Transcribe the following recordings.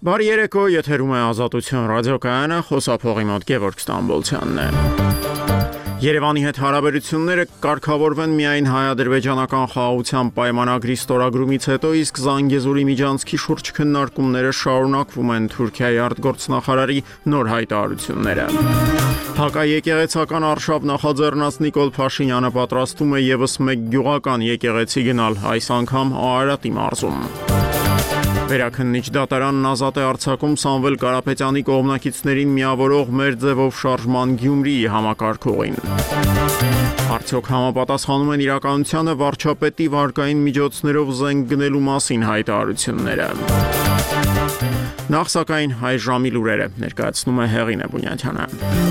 Բարի երեկո, եթերում է Ազատություն ռադիոկայանը, խոսափողի մոտ Գևորգ Ստամբոլցյանն է։ Երևանի հետ հարաբերությունները կարգավորվեն միայն հայ-ադրբեջանական խաղաղության պայմանագրի ստորագրումից հետո, իսկ Զանգեզուրի միջանցքի շուրջ քննարկումները շարունակվում են Թուրքիայի արտգործնախարարի նոր հայտարարությունները։ Հակաեկեղեցական արշավ նախաձեռնած Նիկոլ Փաշինյանը պատրաստում է ևս մեկ գյուղական եկեղեցի գնալ, այս անգամ Արարատի մարզում։ Վերաքննիչ դատարանն ազատ է արձակում Սամվել Կարապետյանի կողմնակիցներին միավորող մեր ձևով շարժման Գյումրիի համակարգողին։ Արդյոք համապատասխանում են իրականությանը վարչապետի վարկային միջոցներով զենք գնելու մասին հայտարարությունները։ Նախ սակայն հայ ժամի լուրերը ներկայացնում է Հեղինե Բունյաթյանը։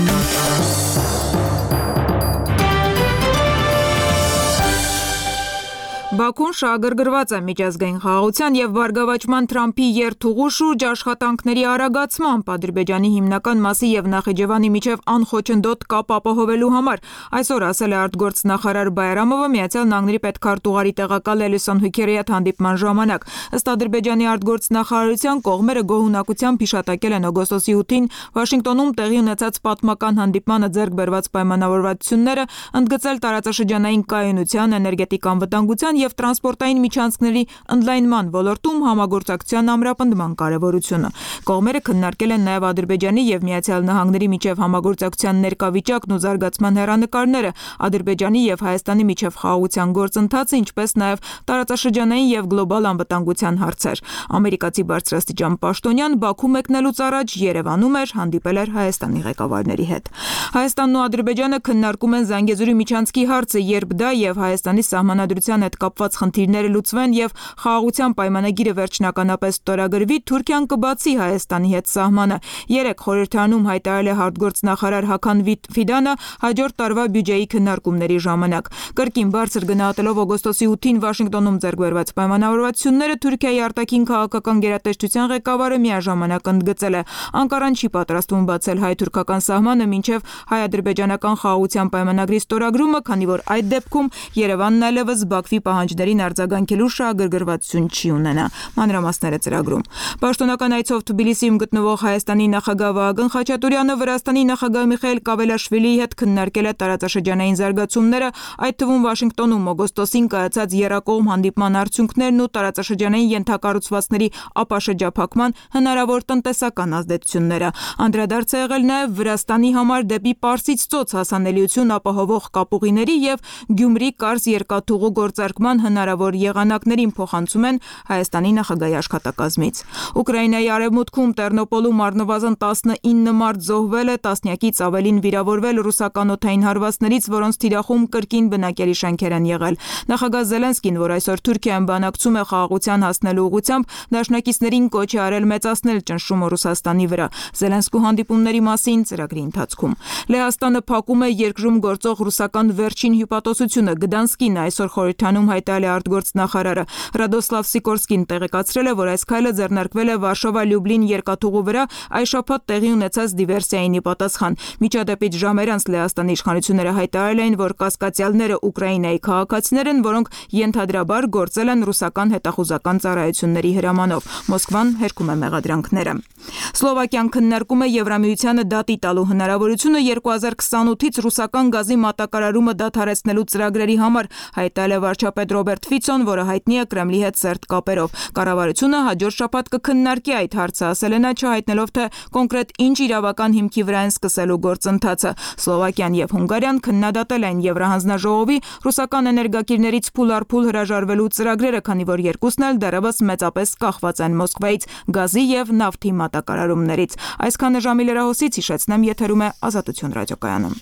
Բաքուն շահագրգռված է միջազգային խաղաղության եւ բարգավաճման Թրամփի երթուղու շուրջ աշխատանքների արագացմամբ Ադրբեջանի հիմնական մասի եւ Նախիջևանի միջև անխոչնդոտ կապ ապահովելու համար, այսօր ասել է արտգործնախարար Բայրամովը Միացյալ Նահանգների պետքարտուղարի տեղակալ Էլիսոն Հուքերի հետ հանդիպման ժամանակ։ Ըստ Ադրբեջանի արտգործնախարարության կողմերը գոհունակությամբ հիշատակել են օգոստոսի 8-ին Վաշինգտոնում տեղի ունեցած պատմական հանդիպմանը ձեռք բերված պայմանավորվածությունները, ընդգծել տարածաշրջանային կայունության, էներգետիկ անվտանգության եւ տրանսպորտային միջանցքների ընդլայնման ոլորտում համագործակցության ամրապնդման կարեւորությունը։ Կողմերը քննարկել են նաեւ Ադրբեջանի եւ Միացյալ Նահանգների միջև համագործակցության ներկայավիճակն ու զարգացման հեռանկարները, Ադրբեջանի եւ Հայաստանի միջև խաղաղության գործընթացը, ինչպես նաեւ տարածաշրջանային եւ գլոբալ անվտանգության հարցեր։ Ամերիկացի բարձրաստիճան պաշտոնյան Բաքու մեկնելուց առաջ Երևանում էր, հանդիպել էր Հայաստանի ղեկավարների հետ։ Հայաստանն ու Ադրբեջանը քննարկում են Զանգեզուրի միջանցքի հարցը, երբ դա եւ Հայաստանի սահմանադրության հետ կապված խնդիրները լուծվեն եւ խաղաղության պայմանագիրը վերջնականապես ստորագրվի, Թուրքիան կբացի Հայաստանի հետ սահմանը։ Երեկ խորհրդարանում հայտարարել է արտգործնախարար Հական Ֆիդանը հաջորդ տարվա բյուջեի քննարկումների ժամանակ։ Կրկին բարձր գնահատելով օգոստոսի 8-ին Վաշինգտոնում ձեռք բերված պայմանավորվածությունները, Թուրքիայի արտաքին քաղաքական գերատեսչության ղեկավարը միաժամանակ ընդգծել է. Անկարան չի պատրաստվում բացել հայ-թուրքական սահմանը մինչև հայ-ադրբեջանական խաղաղության պայմանագրի ստորագրումը, քանի որ այդ դեպքում Երևանն այլևս Բաքվի պահանջներին արձագանքելու շահագրգռվածություն չի ունենա։ Մանրամասները ծրագրում։ Պաշտոնական այցով Թբիլիսիում գտնվող Հայաստանի նախագահ Վահագն Խաչատուրյանը Վրաստանի նախագահ Միխայիլ Կավելաշվիլիի հետ քննարկել է տարածաշրջանային զարգացումները, այդ թվում Վաշինգտոնում օգոստոսին կայացած եռակողմ հանդիպման արդյունքներն ու տարածաշրջանային ենթակառուցվածքների ապաշրջափակման հնարավոր տնտեսական ազդեցությունները։ Անդրադարձ է եղել նաև Վրաստանի համար դեպի Պարսից ծոց հասանելիություն ապահովող կապուղիների եւ Գյումրի-Կարս երկաթուղու գործարկման հնարավոր եղանակներին, փոխանցում են Հայաստանի նախագահի աշխատակազմից։ Ուկրաինայի արևմուտքում Տերնոպոլում առնվազն 19 մարդ զոհվել է, տասնյակից ավելին վիրավորվել ռուսական օդային հարվածներից, որոնց թիրախում կրկին բնակելի շենքեր են եղել։ Նախագահ Զելենսկին, որ այսօր Թուրքիայում բանակցում է խաղաղության հասնելու ուղղությամբ, դաշնակիցներին կոչ է արել մեծացնել ճնշումը Ռուսաստանի վրա։ Զելենսկու հանդիպումների մասին ծրագրի ընթացքում Լեհաստանը փակում է երկրում գործող ռուսական վերջին հյուպատոսությունը։ Գդանսկին այսօր խորհրդանում հայտարարել է արտգործնախարարը։ Ռադոսլավ Սիկորսկին տեղեկացրել է, որ այս քայլը ձեռնարկվել է Վարշավա-Լյուբլին երկաթուղու վրա այս շաբաթ տեղի ունեցած դիվերսիային ի պատասխան։ Միջադեպից ժամեր անց Լեհաստանի իշխանությունները հայտարարել էին, որ կասկածյալները Ուկրաինայի քաղաքացիներ են, որոնք ենթադրաբար գործել են ռուսական հետախուզական ծառայությունների հրամանով։ Մոսկվան հերքում է մեղադրանքները։ Սլովակիան քննարկում է Եվրամիությանը դատի տալու հնարավորությունը 2028-ից ռուսական գազի մատակարարումը դադարեցնելու ծրագրերի համար, հայտարարել է վարչապետ Ռոբերտ Ֆիցոն, որը հայտնի է Կրեմլի հետ սերտ կապերով։ Կառավարությունը հաջորդ շաբաթ կքննարկի այդ հարցը, ասել է նա, չհայտնելով թե կոնկրետ ինչ իրավական հիմքի վրա են սկսելու գործընթացը։ Սլովակիան եւ Հունգարիան քննադատել են Եվրահանձնաժողովի ռուսական էներգակիրներից փուլ-առ-փուլ հրաժարվելու ծրագրերը, քանի որ երկուսն էլ դեռևս մեծապես կախված են Մոսկվայից գազի եւ նավթի մատակարարումներից։ Այսքանը ժամի լրահոսից, հիշեցնեմ, եթերում է Ազատություն ռադիոկայանում։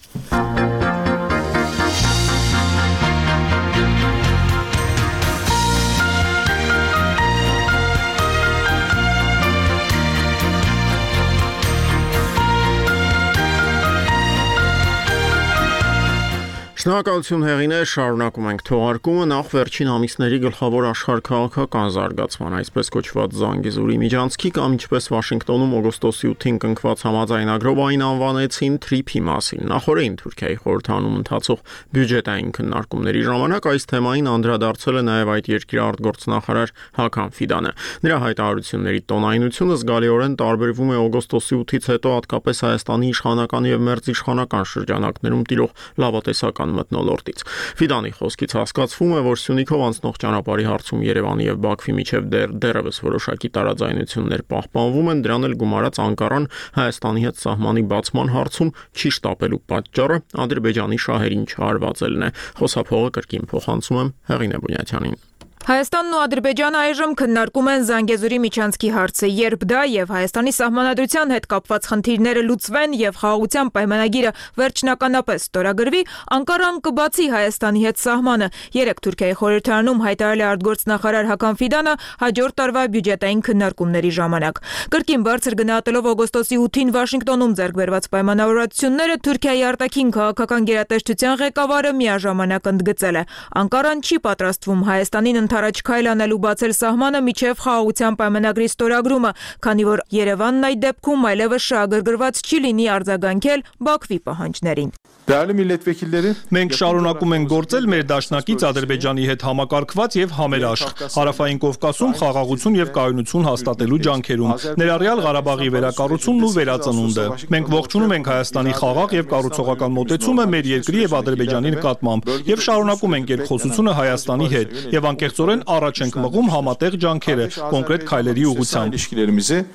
Շնորհակալություն հեղիներ, շարունակում ենք թողարկումը նախ վերջին ամիսների գլխավոր աշխարհքաղաքական զարգացման, այսպես կոչված Զանգեզուրի միջանցքի կամ ինչպես Վաշինգտոնում օգոստոսի 8-ին կնքված համաձայնագրով այն անվանեցին TRIP-ի մասին։ Նախորդին Թուրքիայի խորհրդարանում ընթացող բյուջետային քննարկումների ժամանակ այս թեմային անդրադարձել է նաև այդ երկրի արտգործնախարար Հական Ֆիդանը։ Նրա հայտարարությունների տոնայնությունը զգալիորեն տարբերվում է օգոստոսի 8-ից հետո հատկապես Հայաստանի իշխանական եւ մերձիշխանական շրջանակներում տիրող լավատեսական մթնոլորտից։ Ֆիդանի խոսքից հասկացվում է, որ Սյունիքով անցնող ճանապարհի հարցում Երևանի եւ Բաքվի միջև դեռևս որոշակի տարաձայնություններ պահպանվում են, դրան էլ գումարած Անկարան Հայաստանի հետ սահմանի բացման հարցում չի շտապելու պատճառը Ադրբեջանի շահերին չարվածելն է։ Խոսափողը կրկին փոխանցում եմ Հեղինե Բունյաթյանին։ Հայաստանն ու Ադրբեջանը այժմ քննարկում են Զանգեզուրի միջանցքի հարցը, երբ դա եւ Հայաստանի սահմանադրության հետ կապված խնդիրները լուծվեն եւ խաղաղության պայմանագիրը վերջնականապես ստորագրվի, Անկարան կբացի Հայաստանի հետ սահմանը։ Երեկ Թուրքիայի խորհրդարանում հայտարարել է արտգործնախարար Հական Ֆիդանը հաջորդ տարվա բյուջետային քննարկումների ժամանակ։ Կրկին բարձր գնահատելով օգոստոսի 8-ին Վաշինգտոնում ձեռք բերված պայմանավորվածությունները, Թուրքիայի արտաքին քաղաքական գերատեսչության ղեկավարը միաժամանակ ընդգծել է. Անկարան չի պատրաստվում Հայաստանին Թարաջ քայլ անելու բացել սահմանը միջև խաղաղության պայմանագրի ստորագրումը, քանի որ Երևանն այդ դեպքում այլևս շահագրգռված չի լինի արձագանքել Բաքվի պահանջներին։ Մենք շարունակում ենք գործել մեր դաշնակից Ադրբեջանի հետ համակարգված եւ համերաշխ Հարավային Կովկասում խաղաղություն եւ կայունություն հաստատելու ջանքերում, ներառյալ Ղարաբաղի վերակառուցումն ու վերածնունդը։ Մենք ողջունում ենք Հայաստանի խաղաղ եւ կառուցողական մոտեցումը մեր երկրի եւ Ադրբեջանի նկատմամբ եւ շարունակում ենք երկխոսությունը Հայաստանի հետ եւ անկեղծորեն առաջ ենք մղում համատեղ ջանքերը կոնկրետ քայլերի ուղղությամբ։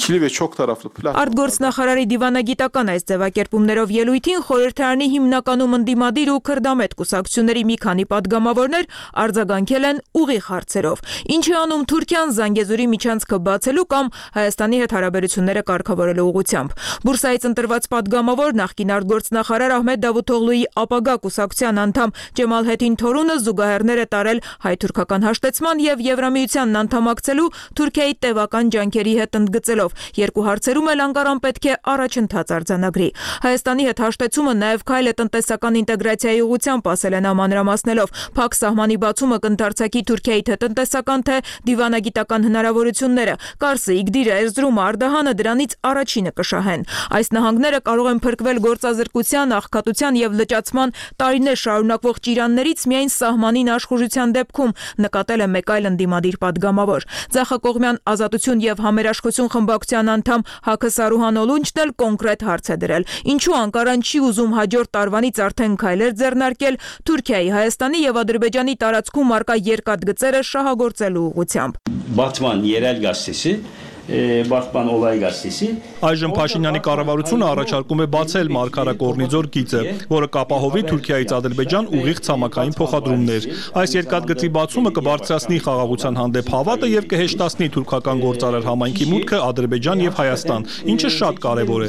Արտգործնախարարի դիվանագիտական այս ձևակերպումներով ելույթին խորհրդարանի հիմնականում ընդդիմադիր ու քրդամետ կուսակցությունների մի քանի պատգամավորներ արձագանքել են ուղիղ հարցերով։ Ինչ է անում Թուրքիան Զանգեզուրի միջանցքը բացելու կամ Հայաստանի հետ հարաբերությունները կարգավորելու ուղղությամբ։ Բուրսայից ընտրված պատգամավոր նախկին արտգործնախարար Ահմեդ Դավութօղլուի ապագա կուսակցության անդամ Ջեմալհեդին Թորունը զուգահեռներ է տարել հայ-թուրքական հաշտեցման եւ Եվրամիությանն անդամակցելու Թուրքիայի տևական ջանքերի հետ ընդգծել Երկու հարցերում էլ Անկարան պետք է առաջընթաց արձանագրի։ Հայաստանի հետ հաշտեցումը նաև քայլ է տնտեսական ինտեգրացիայի ուղղությամբ, ասել է նա մանրամասնելով։ Փակ սահմանի բացումը կընդարձակի Թուրքիայի թե տնտեսական, թե դիվանագիտական հնարավորությունները։ Կարսը, Իգդիրը, Էրզրումը, Արդահանը դրանից առաջինը կշահեն։ Այս նահանգները կարող են փրկվել գործազրկության, աղքատության եւ լճացման տարիներ շարունակվող ճիրաններից միայն սահմանին աշխուժության դեպքում, նկատել է մեկ այլ ընդդիմադիր պատգամավոր։ Ձախակողմյան ազատություն եւ համերաշխություն խմբակցության անդամ Հակը Սարուհանոլունչն էլ կոնկրետ հարց է դրել. Ինչու Անկարան չի ուզում հաջորդ տարվանից արդեն քայլեր ձեռնարկել Թուրքիայի, Հայաստանի եւ Ադրբեջանի տարածքում արկա երկաթգծերը շահագործելու ուղղությամբ։ Բաթման երել գազտեսի Բախման օլայ գազտեսի Այժմ Փաշինյանի կառավարությունը առաջարկում է բացել Մարգարակորնիձոր գիծը, որը կապահովի Թուրքիայից Ադրբեջան ուղիղ ցամաքային փոխադրումներ։ Այս երկաթգծի բացումը կբարձրացնի խաղաղության հանդեպ հավատը եւ կհեշտացնի թուրքական գործարար համայնքի մուտքը Ադրբեջան եւ Հայաստան, ինչը շատ կարեւոր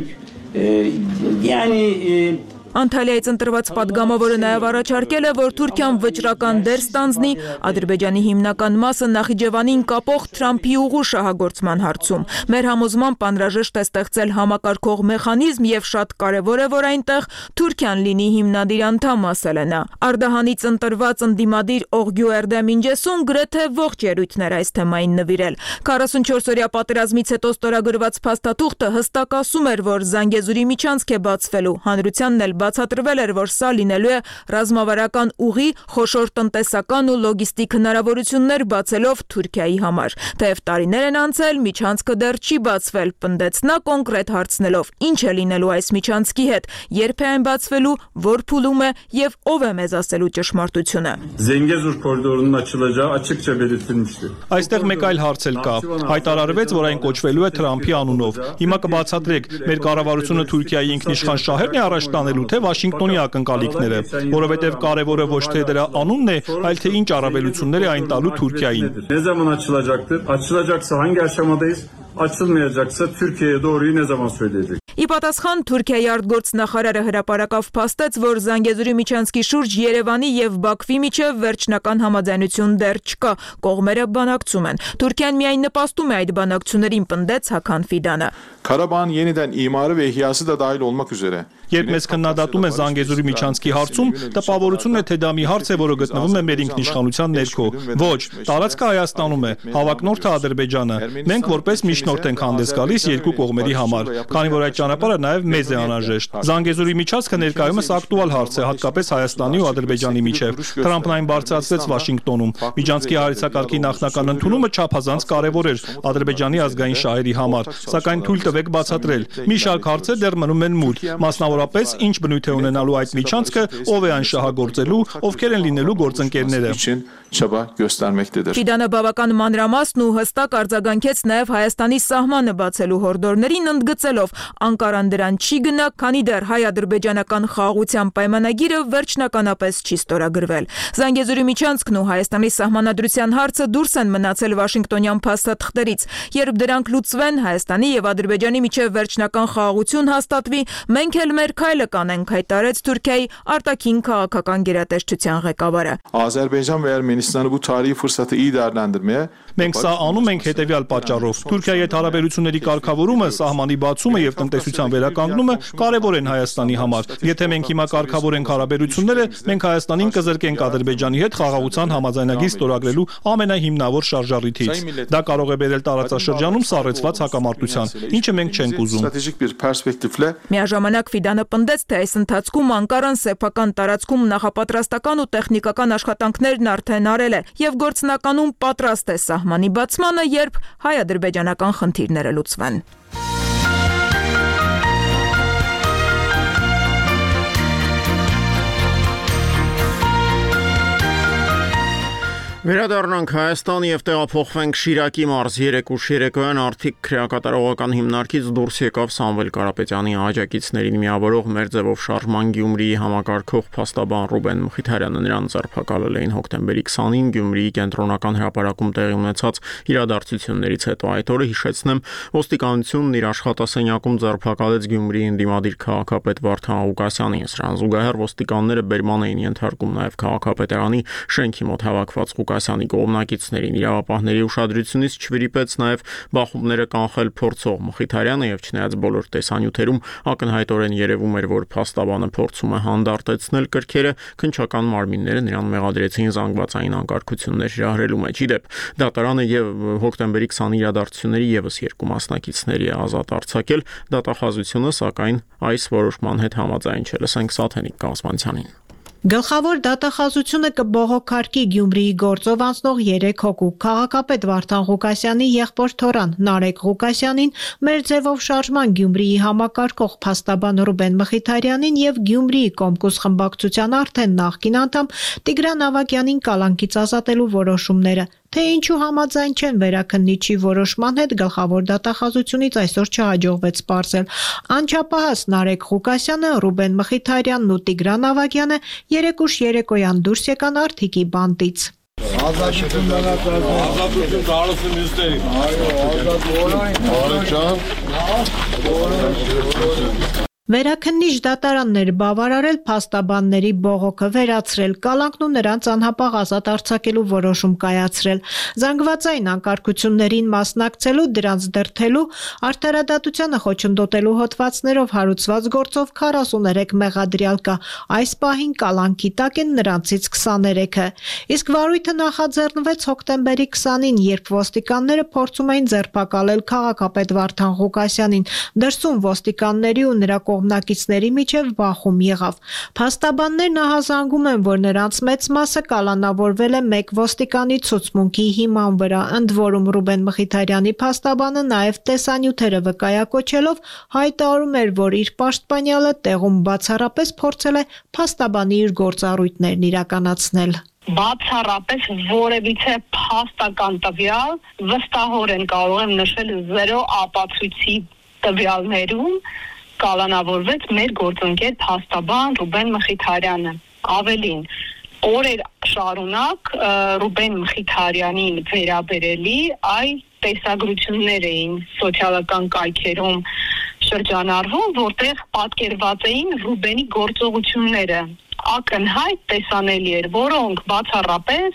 է։ Անտալիայից ընտրված պատգամավորը նաև առաջարկել է, որ Թուրքիան վճռական դեր ստանձնի Ադրբեջանի հիմնական մասը Նախիջևանին կապող Թրամփի ուղու շահագործման հարցում։ Մեր համոզմամբ անհրաժեշտ է ստեղծել համակարգող մեխանիզմ եւ շատ կարեւոր է, որ այնտեղ Թուրքիան լինի հիմնադիր անդամ, ասել է նա։ Արդահանից ընտրված ընդդիմադիր Օղգյու Էրդեմ Ինջեսուն գրեթե ողջ ելույթներ այս թեմային նվիրել։ 44-օրյա պատերազմից հետո ստորագրված փաստաթուղթը հստակ ասում էր, որ Զանգեզուրի միջանցք է բացվելու, հանրությանն էլ բացատրվել էր, որ սա լինելու է ռազմավարական ուղի, խոշոր տնտեսական ու լոգիստիկ հնարավորություններ բացելով Թուրքիայի համար։ Թեև տարիներ են անցել, միջանցքը դեռ չի բացվել, պնդեց նա կոնկրետ հարցնելով. Ինչ է լինելու այս միջանցքի հետ, երբ է այն բացվելու, որ փուլում է եւ ով է մեզ ասելու ճշմարտությունը։ Զանգեզուր կորիդորının açılacağı açıkça belirtilmişti։ Այստեղ մեկ այլ հարց էլ կա։ Հայտարարվեց, որ այն կոչվելու է Թրամփի անունով։ Հիմա կբացատրեք, մեր կառավարությունը Թուրքիայի ինքնիշխան շահերն է առաջ տանելու թե Վաշինգտոնի ակնկալիքները, որովհետև կարևորը ոչ թե դրա անունն է, այլ թե ինչ առավելություններ է այն տալու Թուրքիային։ Ne zaman açılacaktır? Açılacaksa hangi aşamadayız? Açılmayacaksa Türkiye'ye doğruyu ne zaman söyleyecek? Ի պատասխան Թուրքիայի արտգործնախարարը հրապարակավ փաստեց, որ Զանգեզուրի միջանցքի շուրջ Երևանի եւ Բաքվի միջև վերջնական համաձայնություն դեռ չկա, կողմերը բանակցում են։ Թուրքիան միայն նպաստում է այդ բանակցություններին, պնդեց Հական Ֆիդանը։ Karabağ'ın yeniden imarı ve ihyası da dahil olmak üzere Երբ մեզ քննադատում են Զանգեզուրի միջանցքի հարցում, տպավորությունն է, թե դա մի հարց է, որը գտնվում է մեր ինքնիշխանության ներքո։ Ոչ, տարածքը Հայաստանում է, հավակնորդը Ադրբեջանը։ Մենք որպես միջնորդ ենք հանդես գալիս երկու կողմերի համար, քանի որ այդ ճանապարհը նաև մեզ է անհրաժեշտ։ Զանգեզուրի միջանցքը ներկայումս ակտուալ հարց է, հատկապես Հայաստանի ու Ադրբեջանի միջև։ Թրամփն այն բարձրացրեց Վաշինգտոնում։ Միջանցքի հայեցակարգի նախնական ընդունումը չափազանց կարևոր էր Ադրբեջանի ազգային շահերի համար, սակայն թույլ տվեք բացատրել։ Մի շարք հարցեր դեռ մնում են մութ, մասնավորապես ինչ բնույթ է ունենալու այդ միջանցքը, ով է այն շահագործելու, ովքեր են լինելու գործընկերները։ Ֆիդանը բավական մանրամասն ու հստակ արձագանքեց նաև Հայաստանի սահմանը բացելու հորդորներին, ընդգծելով Անկարան դրան չի գնա, քանի դեռ հայ-ադրբեջանական խաղաղության պայմանագիրը վերջնականապես չի ստորագրվել։ Զանգեզուրի միջանցքն ու Հայաստանի սահմանադրության հարցը դուրս են մնացել Վաշինգտոնյան փաստաթղթերից։ Երբ դրանք լուծվեն, Հայաստանի եւ Ադրբեջանի միջև վերջնական խաղաղություն հաստատվի, մենք էլ մեր քայլը կանենք, հայտարարեց Թուրքիայի արտաքին քաղաքական գերատեսչության ղեկավարը։ Մենք սա անում ենք հետևյալ պատճառով։ Թուրքիայի հետ հարաբերությունների կարգավորումը, սահմանի բացումը եւ տնտեսության վերականգնումը կարեւոր են Հայաստանի համար։ Եթե մենք հիմա կարգավորենք հարաբերությունները, մենք Հայաստանին կզրկենք Ադրբեջանի հետ խաղաղության համաձայնագիր ստորագրելու ամենահիմնավոր շարժառիթից։ Դա կարող է բերել տարածաշրջանում սառեցված հակամարտության, ինչը մենք չենք ուզում։ Միաժամանակ Ֆիդանը պնդեց, թե այս ընթացքում Անկարան սեփական տարածքում նախապատրաստական ու տեխնիկական աշխատանքներն արդեն արել է եւ գործնականում պատրաստ է սահմանի բացմանը, երբ հայ-ադրբեջանական խնդիրները լուծվեն։ Վերադառնանք Հայաստան եւ տեղափոխվենք Շիրակի մարզ։ Երեկուշ երեկոյան արդիկ քրեակատարողական հիմնարկից դուրս եկավ Սամվել Կարապետյանի աջակիցներին միավորող մեր ձևով շարժման Գյումրիի համակարգող փաստաբան Ռուբեն Մխիթարյանը։ Նրան ձերբակալել էին հոկտեմբերի 20-ին Գյումրիի կենտրոնական հրապարակում տեղի ունեցած իրադարձություններից հետո։ Այդ օրը հիշեցնեմ, ոստիկանությունն իր աշխատասենյակում ձերբակալեց Գյումրիի ընդդիմադիր քաղաքապետ Վարդան Ղուկասյանին։ Սրան զուգահեռ ոստիկանները բերման էին ենթարկում նաև քաղաքապետարանի շենքի մոտ հավաքված Ղուկասյանի կողմնակիցներին։ Իրավապահների ուշադրությունից չվրիպեց նաև բախումները կանխել փորձող Մխիթարյանը եւ չնայած բոլոր տեսանյութերում ակնհայտորեն երևում էր, որ փաստաբանը փորձում է հանդարտեցնել կրքերը, քննչական մարմինները նրան մեղադրեցին զանգվածային անկարգություններ հրահրելու մեջ։ Իդեպ դատարանը եւ հոկտեմբերի 20-ի իրադարձությունների եւս երկու մասնակիցների է ազատ արձակել։ Դատախազությունը սակայն այս որոշման հետ համաձայն չէ։ Լսենք Սաթենիկ Կազմանցյանին։ Գլխավոր դատախազությունը կբողոքարկի Գյումրիի գործով անցնող 3 հոգու քաղաքապետ Վարդան Ղուկասյանի եղբոր թորան Նարեկ Ղուկասյանին, մեր ձևով շարժման Գյումրիի համակարգող փաստաբան Ռուբեն Մխիթարյանին եւ Գյումրիի Կոմկուս խմբակցության արդեն նախկին անդամ Տիգրան Ավագյանին կալանքից ազատելու որոշումները։ Թե ինչու համաձայն չեն վերաքննիչի որոշման հետ, գլխավոր դատախազությունից այսօր չհաջողվեց պարզել։ Անչափահաս Նարեկ Ղուկասյանը, Ռուբեն Մխիթարյանն ու Տիգրան Ավագյանը երեկուշ երեկոյան դուրս եկան Արթիկի բանտից։ Ազատություն դարոսը մյուսներին։ Վերաքննիչ դատարանն էր բավարարել փաստաբանների բողոքը, վերացրել կալանքն ու նրանց անհապաղ ազատ արձակելու որոշում կայացրել։ Զանգվածային անկարգություններին մասնակցելու, դրանց դրդելու, արդարադատությանը խոչընդոտելու հոդվածներով հարուցված գործով 43 մեղադրյալ կա։ Այս պահին կալանքի տակ են նրանցից 23-ը։ Իսկ վարույթը նախաձեռնվեց հոկտեմբերի 20-ին, երբ ոստիկանները փորձում էին ձերբակալել քաղաքապետ Վարդան Ղուկասյանին։ Դրսում ոստիկանների ու նրա կողմնակիցների միջև բախում եղավ։ Փաստաբաններն ահազանգում են, որ նրանց մեծ մասը կալանավորվել է մեկ ոստիկանի ցուցմունքի հիման վրա, ընդ որում Ռուբեն Մխիթարյանի փաստաբանը նաև տեսանյութերը վկայակոչելով հայտարարում էր, որ իր պաշտպանյալը տեղում բացառապես փորձել է փաստաբանի իր գործառույթներն իրականացնել։ Բացառապես որևիցե փաստական տվյալ վստահորեն կարող եմ նշել 0 ապացույցի տվյալներում կալանավորվեց մեր գործընկեր փաստաբան Ռուբեն Մխիթարյանը։ Ավելին, օրեր շարունակ Ռուբեն Մխիթարյանին վերաբերելի այլ տեսագրություններ էին սոցիալական կայքերում շրջանառվում, որտեղ պատկերված էին Ռուբենի գործողությունները։ Ակնհայտ տեսանելի էր, որոնք բացառապես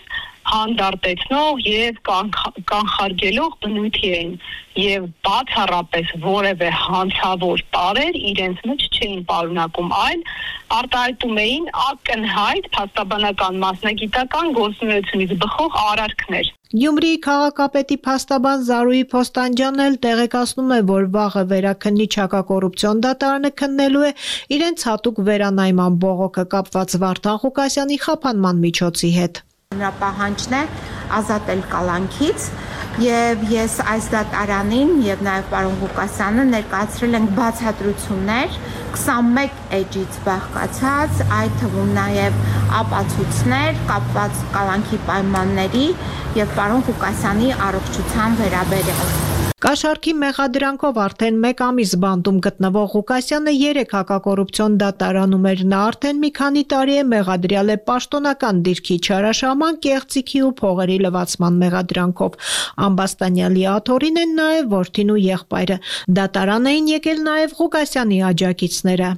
հանդարտեցնող եւ կանխարգելող բնույթի էին եւ բացառապես որևէ հանցավոր տարեր իրենց մեջ չէին պարունակում, այլ արտահայտում էին ակնհայտ փաստաբանական մասնագիտական գործունեությունից բխող արարքներ։ Գյումրիի քաղաքապետի փաստաբան Զարուհի Փոստանջյանն էլ տեղեկացնում է, որ վաղը Վերաքննիչ հակակոռուպցիոն դատարանը քննելու է իրենց հատուկ վերանայման բողոքը կապված Վարդան Ղուկասյանի խափանման միջոցի հետ։ Նրա պահանջն է ազատել կալանքից եւ ես այս դատարանին եւ նաեւ պարոն Ղուկասյանը ներկայացրել ենք բացատրություններ 21 էջից բաղկացած, այդ թվում նաեւ ապացույցներ կապված կալանքի պայմանների եւ պարոն Ղուկասյանի առողջության վերաբերյալ։ Կաշառքի մեղադրանքով արդեն 1 ամիս բանտում գտնվող Ղուկասյանը 3 հակակոռուպցիոն դատարանում էր, նա արդեն մի քանի տարի է մեղադրյալ է պաշտոնական դիրքի չարաշահման, կեղծիքի ու փողերի լվացման մեղադրանքով։ Ամբաստանյալի աթոռին են նաև որդին ու եղբայրը։ Դատարան էին եկել նաև Ղուկասյանի աջակիցները։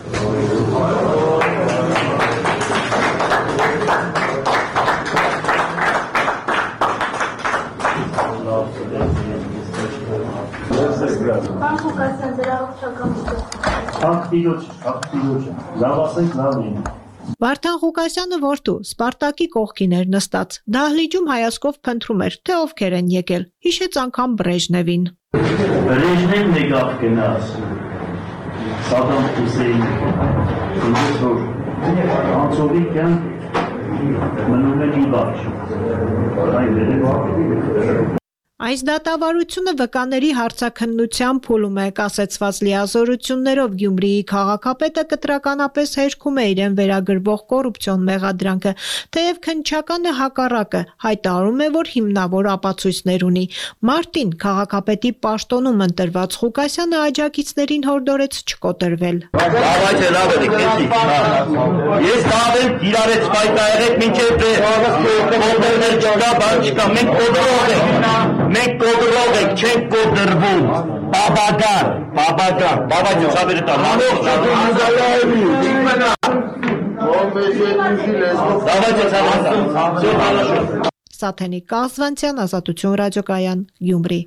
Վարդան Ղուկասյանը որդու Սպարտակի կողքին էր նստած, դահլիճում հայացքով փնտրում էր, թե ովքեր են եկել, հիշեց անգամ Բրեժնևին։ Բրեժնևն եկավ գնաց, Սադամ Հուսեյն, անցողի կյանք մնում է մի բաչ։ Այս դատավարությունը վկաների հարցաքննության փուլում է, կասեցված լիազորություններով Գյումրիի քաղաքապետը կտրականապես հերքում է իրեն վերագրվող կոռուպցիոն մեղադրանքը, թեև քննչականը հակառակը հայտարարում է, որ հիմնավոր ապացույցներ ունի։ Մարտին քաղաքապետի պաշտոնում ընտրված Ղուկասյանը աջակիցներին հորդորեց չկոտրվել։ Ես դավեր դիրարեց պայտայրեք մինչև կոտրվել չկա, բան չկա, մենք կոտրող ենք։ Մենք կոտրող ենք, չենք կոտրվում, բաբական, բաբաջո, սաբերը տան, Սաթենիկ Կազվանցյան, Ազատություն ռադիոկայան, Գյումրի։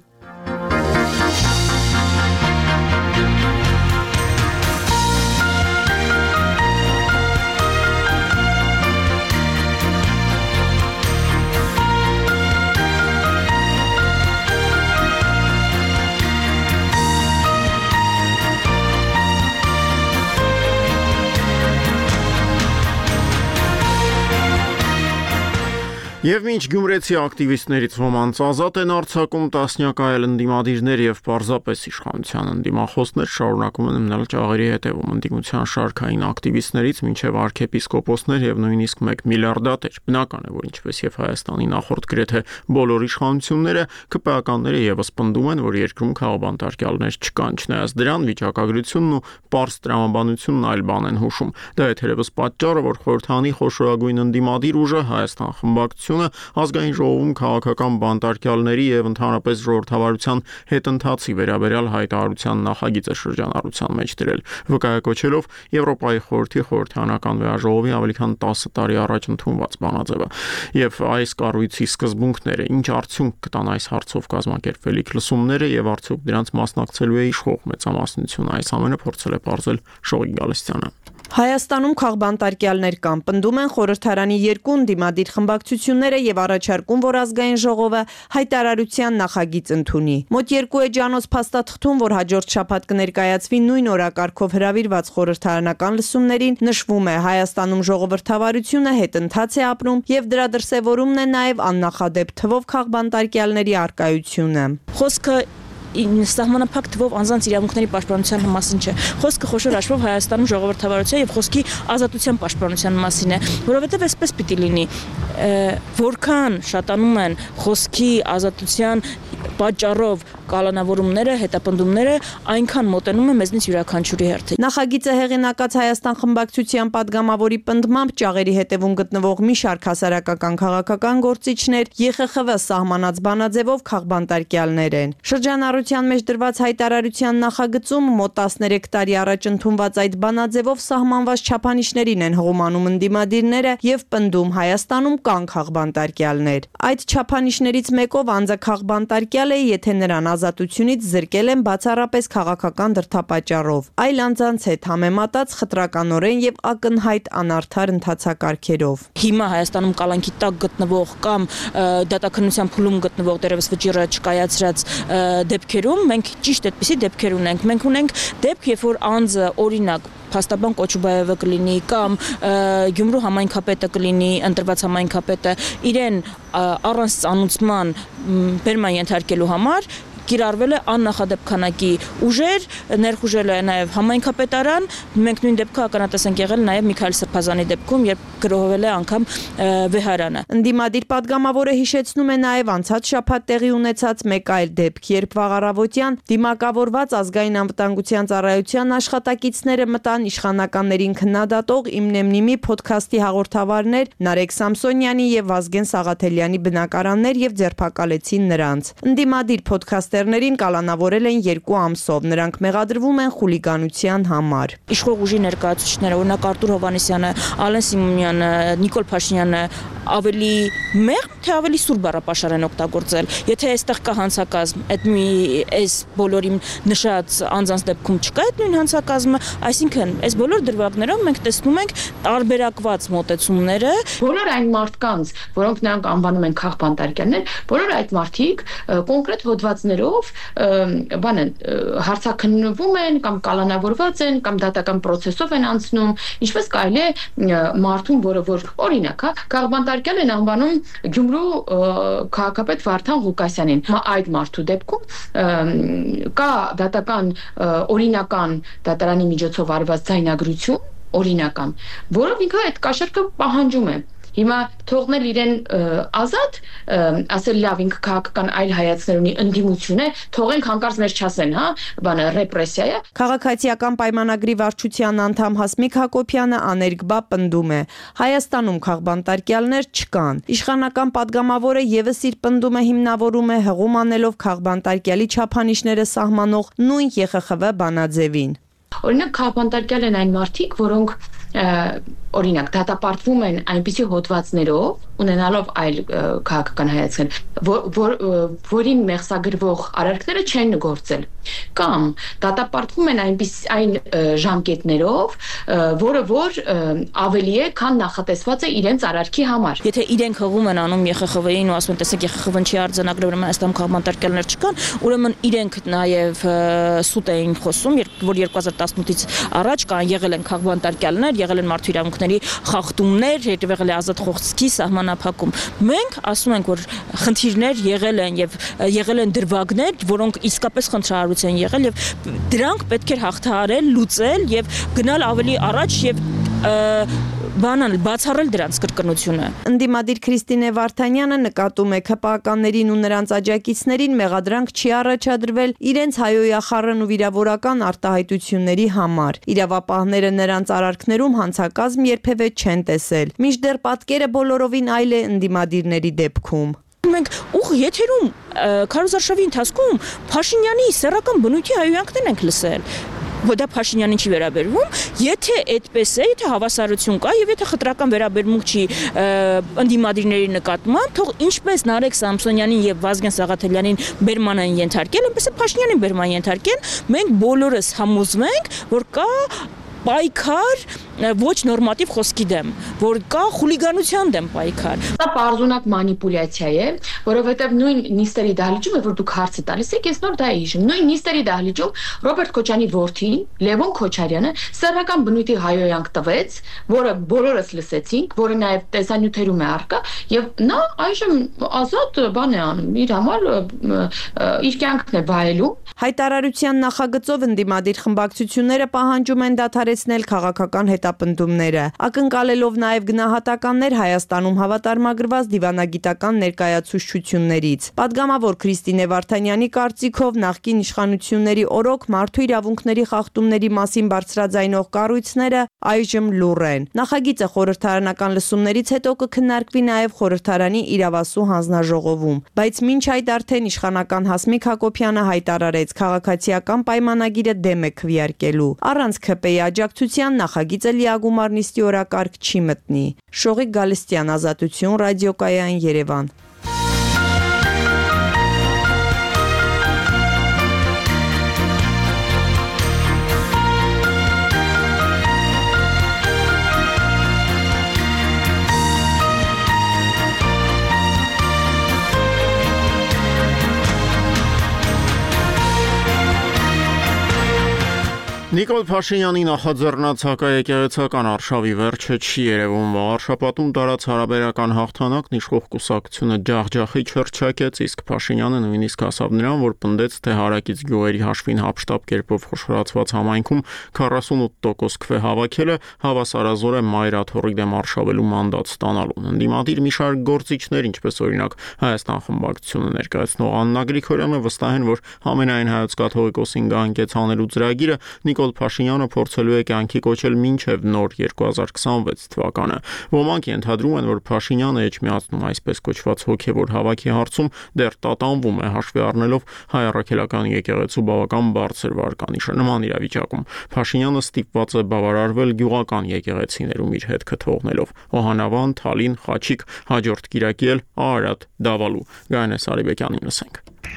Եվ մինչ գյումրեցի ակտիվիստներից ոմանց ազատ են արձակում, տասնյակ այլ ընդդիմադիրներ եւ պարզապես իշխանության ընդդիմախոսներ շարունակում են մնալ ճաղերի հետևում ընդդիմության շարքային ակտիվիստներից մինչեւ արքեպիսկոպոսներ եւ նույնիսկ 1 միլիարդատեր։ Բնական է, որ ինչպես եւ Հայաստանի նախորդ գրեթե բոլոր իշխանությունները, ԿՊԱ-ականները եւս պնդում են, որ երկրում քաղաքաբանտարկյալներ չկան, չնայած դրան վիճակագրությունն ու պարզ տրամաբանությունն այլ բան են հուշում։ Դա է թերևս պատճառը, որ խորհրդանի խոշորագույն ընդդիմադիր ուժը Հայաստան խմբակցությունը ազգային ժողովում քաղաքական բանտարկյալների եւ ընդհանրապես ժողովրդավարության հետընթացի վերաբերյալ հայտարարության նախագիծը շրջանառության մեջ դրել, վկայակոչելով Եվրոպայի խորհրդի խորհրդանական վերաժողովի ավելի քան 10 տարի առաջ ընդունված բանաձևը։ Եվ այս կառույցի սկզբունքները ինչ արդյունք կտան այս հարցով կազմակերպվելիք լսումները եւ արդյոք դրանց մասնակցելու է իշխող մեծամասնությունը, այս ամենը փորձել է պարզել Շողիկ Գալստյանը։ Հայաստանում քաղբանտարկյալներ կան, պնդում են խորհրդարանի 2 ընդդիմադիր խմբակցությունները եւ առաջարկում, որ ազգային ժողովը հայտարարության նախագիծ ընդունի։ Մոտ 2 էջանոց փաստաթղթում, որ հաջորդ շաբաթ կներկայացվի նույն օրակարգով հրավիրված խորհրդարանական լսումներին, նշվում է Հայաստանում ժողովրդավարությունը հետընթաց է ապրում եւ դրա դրսեւորումն է նաեւ աննախադեպ թվով քաղբանտարկյալների առկայությունը։ Խոսքը սահմանափակ թվով անձանց իրավունքների պաշտպանության մասին չէ։ Խոսքը խոշոր հաշվով Հայաստանում ժողովրդավարության եւ խոսքի ազատության պաշտպանության մասին է, որովհետեւ այսպես պիտի լինի, որքան շատանում են խոսքի ազատության պատճառով կալանավորումները, հետապնդումները այնքան մոտենում է մեզնից յուրաքանչյուրի հերթին։ Նախագիծը հեղինակած Հայաստան խմբակցության падգամավորի պնդմամբ ճաղերի հետևում գտնվող մի շարք հասարակական քաղաքական գործիչներ ԵԽԽՎ սահմանած բանաձևով քաղբանտարկյալներ են։ Շրջանառության մեջ դրված հայտարարության նախագծում մոտ 13 տարի առաջ ընդունված այդ բանաձևով սահմանված չափանիշներին են հղումանում ընդդիմադիրները եւ պնդում Հայաստանում կան քաղբանտարկյալներ։ Այդ չափանիշներից մեկով անձը քաղբանտարկյալ է, եթե նրան ազատությունից զրկել են բացառապես քաղաքական դրդապատճառով, այլ անձանց հետ համեմատած խտրականորեն եւ ակնհայտ անարդար ընթացակարգերով։ Հիմա Հայաստանում կալանքի տակ գտնվող կամ դատաքննության փուլում գտնվող դերևս վճիռը չկայացրած դեպքերում մենք ճիշտ այդպիսի դեպքեր ունենք։ Մենք ունենք դեպք, երբ որ անձը օրինակ Փաստաբան Կոչուբաևը կլինի կամ Գյումրու համայնքապետը կլինի, ընտրված համայնքապետը իրեն առանց ծանուցման բերման ենթարկելու համար կիրառվել է աննախադեպ քանակի ուժեր, ներխուժել է նաև համայնքապետարան, մենք նույն դեպքը ականատես ենք եղել նաև Միքայել Սրբազանի դեպքում, երբ գրոհվել է անգամ վեհարանը։ Ընդդիմադիր падգամավորը հիշեցնում է նաև անցած շաբաթ տեղի ունեցած մեկ այլ դեպք, երբ վաղ առավոտյան դիմակավորված ազգային անվտանգության ծառայության աշխատակիցները մտան իշխանականներին քննադատող Իմնեմնիմի փոդքասթի հաղորդավարներ Նարեկ Սամսոնյանի եւ Վազգեն Սաղաթելյանի բնակարաններ եւ ձերբակալեցին նրանց։ Ընդդիմադիր փոդքասթերներին կալանավորել են 2 ամսով, նրանք մեղադրվում են խուլիգանության համար։ Իշխող ուժի ներկայացուցիչները, օրինակ Արտուր Հովհաննիսյանը, Ալեն Սիմոնյանը, Նիկոլ Փաշինյանը ավելի մեղմ թե ավելի սուր բառապաշար են օգտագործել։ Եթե այստեղ կա հանցակազմ, այս բոլորին նշած անձանց դեպքում չկա այդ նույն հանցակազմը, այսինքն այս բոլոր դրվագներով մենք տեսնում ենք տարբերակված մոտեցումները։ Բոլոր այն մարդկանց, որոնք նրանք անվանում են քաղբանտարկյալներ, բոլոր այդ մարդիկ կոնկրետ հոդվածներով հարցաքննվում են կամ կալանավորված են կամ դատական process-ով են անցնում, ինչպես կարելի է մարդուն, որը որ օրինակ, քաղբանտարկյալ են անվանում Գյումրու քաղաքապետ Վարդան Ղուկասյանին։ Այդ մարդու դեպքում կա դատական օրինական դատարանի միջոցով արված ձայնագրություն, օրինական, որով ինքը այդ կաշառքը պահանջում է։ Հիմա թողնել իրեն ազատ, ասել լավ ինքը քաղաքական այլ հայացքներ ունի, ընդդիմություն է, թողենք հանկարծ մեր չասեն, ռեպրեսիա է։ Քաղաքացիական պայմանագրի վարչության անդամ Հասմիկ Հակոբյանը աներկբա պնդում է. Հայաստանում քաղբանտարկյալներ չկան։ Իշխանական падգամավորը եւս իր պնդումը հիմնավորում է հղում անելով քաղբանտարկյալի չափանիշները սահմանող նույն ԵԽԽՎ բանաձևին։ Օրինակ քաղբանտարկյալ են այն մարդիկ, որոնք օրինակ դատապարտվում են այնպիսի հոդվածներով, ունենալով այլ քաղաքական հայացքներ, որին մեղսագրվող արարքները չեն գործել, կամ դատապարտվում են այն ժամկետներով, որը որ ավելի է, քան նախատեսված է իրենց արարքի համար։ Եթե իրենք հղում են անում ԵԽԽՎ-ին ու ասում են, տեսեք ԵԽԽՎ-ն չի արձանագրել, ուրեմն Հայաստանում քաղբանտարկյալներ չկան, ուրեմն իրենք նաև սուտ էին խոսում, որ 2018-ից առաջ եղել են քաղբանտարկյալներ, եղել են մարդու իրավունքների խախտումներ, եղել է ազատ խոսքի սահմանափակում։ Մենք ասում ենք, որ խնդիրներ եղել են եւ եղել են դրվագներ, որոնք իսկապես խնդրահարույց են եղել եւ դրանք պետք էր հաղթահարել, լուծել եւ գնալ ավելի առաջ եւ բացառել դրանց կրկնությունը։ Ընդդիմադիր Քրիստինե Վարդանյանը նկատում է ԿՊԱ-ականներին ու նրանց աջակիցներին մեղադրանք չի առաջադրվել իրենց հայոյախառն ու վիրավորական արտահայտությունների համար։ Իրավապահները նրանց արարքներում հանցակազմ երբևէ չեն տեսել։ Մինչդեռ պատկերը բոլորովին այլ է ընդդիմադիրների դեպքում։ Մենք եթերում քարոզարշավի ընթացքում Փաշինյանի սեռական բնույթի հայոյանքներն ենք լսել։ Դա Փաշինյանին չի վերաբերվում, եթե այդպես է, եթե հավասարություն կա եւ եթե խտրական վերաբերմունք չի ընդդիմադիրների նկատմամբ, թող ինչպես Նարեկ Սամսոնյանին եւ Վազգեն Սաղաթելյանին բերման են ենթարկել, այնպես է Փաշինյանին բերման ենթարկեն, մենք բոլորս համոզվենք, որ կա պայքար ոչ նորմատիվ խոսքի դեմ, որ կա խուլիգանության դեմ պայքար։ Դա պարզունակ մանիպուլյացիա է, որովհետև նույն նիստերի դահլիճում է, որ դուք հարցը տալիս եք, ես նոր դա հիշում։ Նույն նիստերի դահլիճում Ռոբերտ Քոչարյանի որդին, Լևոն Քոչարյանը, սեռական բնույթի հայոյանք տվեց, որը բոլորս լսեցինք, որը նաև տեսանյութերում է առկա, եւ նա այժմ ազատ բան է անում, իր համար իր կյանքն է վայելում։ Հայտարարության նախագծով ընդդիմադիր խմբակցությունները պահանջում են դադարեցնել քաղաքական հետապնդումները։ Ակնկալելով նաև գնահատականներ Հայաստանում հավատարմագրված դիվանագիտական ներկայացուցչություններից։ Պատգամավոր Քրիստինե Վարդանյանի կարծիքով նախկին իշխանությունների օրոք մարդու իրավունքների խախտումների մասին բարձրաձայնող կառույցները այժմ լուռ են։ Նախագիծը խորհրդարանական լսումներից հետո կքննարկվի նաև խորհրդարանի իրավասու հանձնաժողովում, բայց մինչ այդ արդեն իշխանական Հասմիկ Հակոբյանը հայտարարեց քաղաքացիական պայմանագիրը դեմ է քվեարկելու։ Առանց ՔՊ-ի աջակցության նախագիծը լիագումար նիստի օրակարգ չի մտնի։ Շողիկ Գալստյան, Ազատություն, Ռադիոկայան, Երևան։ Նիկոլ Փաշինյանի նախաձեռնած հակաեկեղեցական արշավի վերջը չի երևում։ Վաղարշապատում տարած հարաբերական հաղթանակն իշխող կուսակցությունը ջախջախի չրչակեց, իսկ Փաշինյանը նույնիսկ ասավ նրան, որ պնդեց, թե հարակից գյուղերի հաշվին հապշտապ կերպով խոշորացված համայնքում 48% քվե հավաքելը հավասարազոր է մայրաթոռի դեմ արշավելու մանդատ ստանալուն։ Ընդդիմադիր մի շարք գործիչներ, ինչպես օրինակ Հայաստան խմբակցությունը ներկայացնող Աննա Գրիգորյանը վստահ են, որ համենայն հայոց կաթողիկոսին գահանքեցանելու ծրագիրը Նիկոլ Փաշինյանը փորձելու է կյանքի կոչել մինչև նոր 2026 թվականը։ Ոմանք ենթադրում են, որ Փաշինյանը էջմիածնում այսպես կոչված հոգևոր հավաքի հարցում դեռ տատանվում է, հաշվի առնելով հայ առաքելական եկեղեցու բավական բարձր վարկանիշը։ Նման իրավիճակում Փաշինյանը ստիպված է բավարարվել գյուղական եկեղեցիներում իր հետքը թողնելով։ Օհանավան, Թալին, Խաչիկ, հաջորդ կիրակի էլ Արարատ, Դավալու։ Գայանե Սարիբեկյանին լսենք։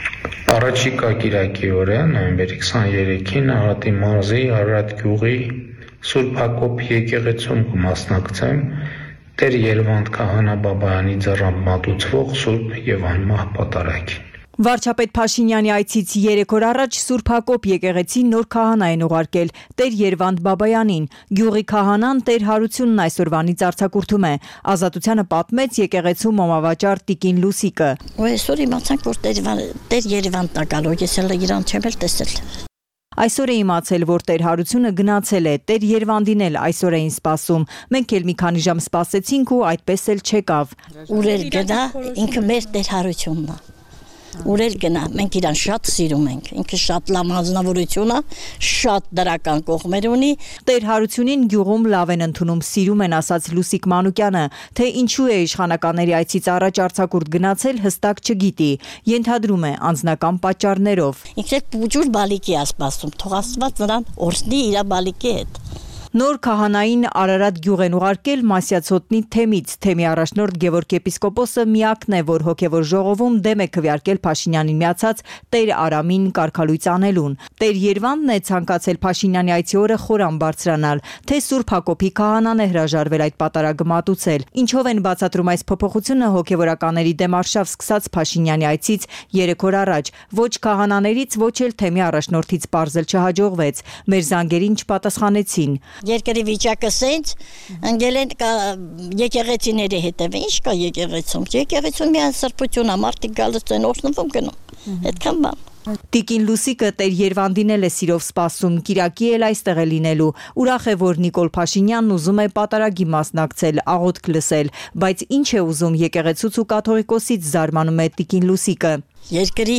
Առաջիկա կիրակի օրը նոյեմբերի 23-ին Արարատի մարզի Արարատ գյուղի Սուրբ Հակոբ եկեղեցում կմասնակցեմ Տեր Երվանդ Քահանա Բաբայանի ձեռամբ մատուցվող Սուրբ եւ անմահ պատարագին։ Վարչապետ Փաշինյանի այցից 3 օր առաջ Սուրբ Հակոբ եկեղեցի նոր քահանա են ուղարկել Տեր Երվանդ Բաբայանին։ Գյուղի քահանան Տեր Հարությունն այսօրվանից արձակուրդում է։ Ազատությանը պատմեց եկեղեցու մոմավաճառ Տիկին Լուսիկը։ Այսօր իմացանք, որ Տեր Երվանդն է գալու, ես էլ իրան չեմ էլ տեսել։ Այսօր է իմացել, որ Տեր Հարությունը գնացել է, Տեր Երվանդին էլ այսօր էին սպասում։ Մենք էլ մի քանի ժամ սպասեցինք ու այդպես էլ չեկավ։ Ուր գնա, ինքը մեր Տեր Հարությունն է։ Ուրել գնա, մենք իրան շատ սիրում ենք, ինքը շատ լավ անձնավորություն է, շատ դրական կողմեր ունի։ Տեր Հարությունին գյուղում լավ են ընդունում, սիրում են, ասաց Լուսիկ Մանուկյանը, թե ինչու է իշխանականների այցից առաջ արձակուրդ գնացել, հստակ չգիտի, ենթադրում է անձնական պատճառներով։ Ինքը պուջուր բալիկի է սպասում, թող Աստված նրան օրհնի իր բալիկի հետ։ Նոր քահանային Արարատ գյուղ են ուղարկել Մասյացոտնի թեմից։ Թեմի առաջնորդ Գևորգ եպիսկոպոսը միակն է, որ հոգևոր ժողովում դեմ է քվեարկել Փաշինյանին միացած Տեր Արամին կարգալույց անելուն։ Տեր Երվանդն է ցանկացել Փաշինյանի այցի օրը խորան բարձրանալ, թե Սուրբ Հակոբի քահանան է հրաժարվել այդ պատարագը մատուցել։ Ինչով են բացատրում այս փոփոխությունը հոգևորականների դեմ արշավ սկսած Փաշինյանի այցից 3 օր առաջ։ Ոչ քահանաներից, ոչ էլ թեմի առաջնորդից պարզել չհաջողվեց։ Մեր զանգերին չպատասխանեցին։ Երկրի վիճակը սենց ընկել են եկեղեցիների հետևը, ինչ կա եկեղեցում։ Եկեղեցում միայն սրբություն է, մարդիկ գալիս են օրհնվում գնում։ Այդքան բան։ Տիկին Լուսիկը Տեր Երվանդին էլ է սիրով սպասում, Կիրակի էլ այստեղ է լինելու։ Ուրախ է, որ Նիկոլ Փաշինյանն ուզում է պատարագի մասնակցել, աղոթք լսել, բայց ինչ է ուզում եկեղեցուց ու կաթողիկոսից, զարմանում է Տիկին Լուսիկը։ Երկրի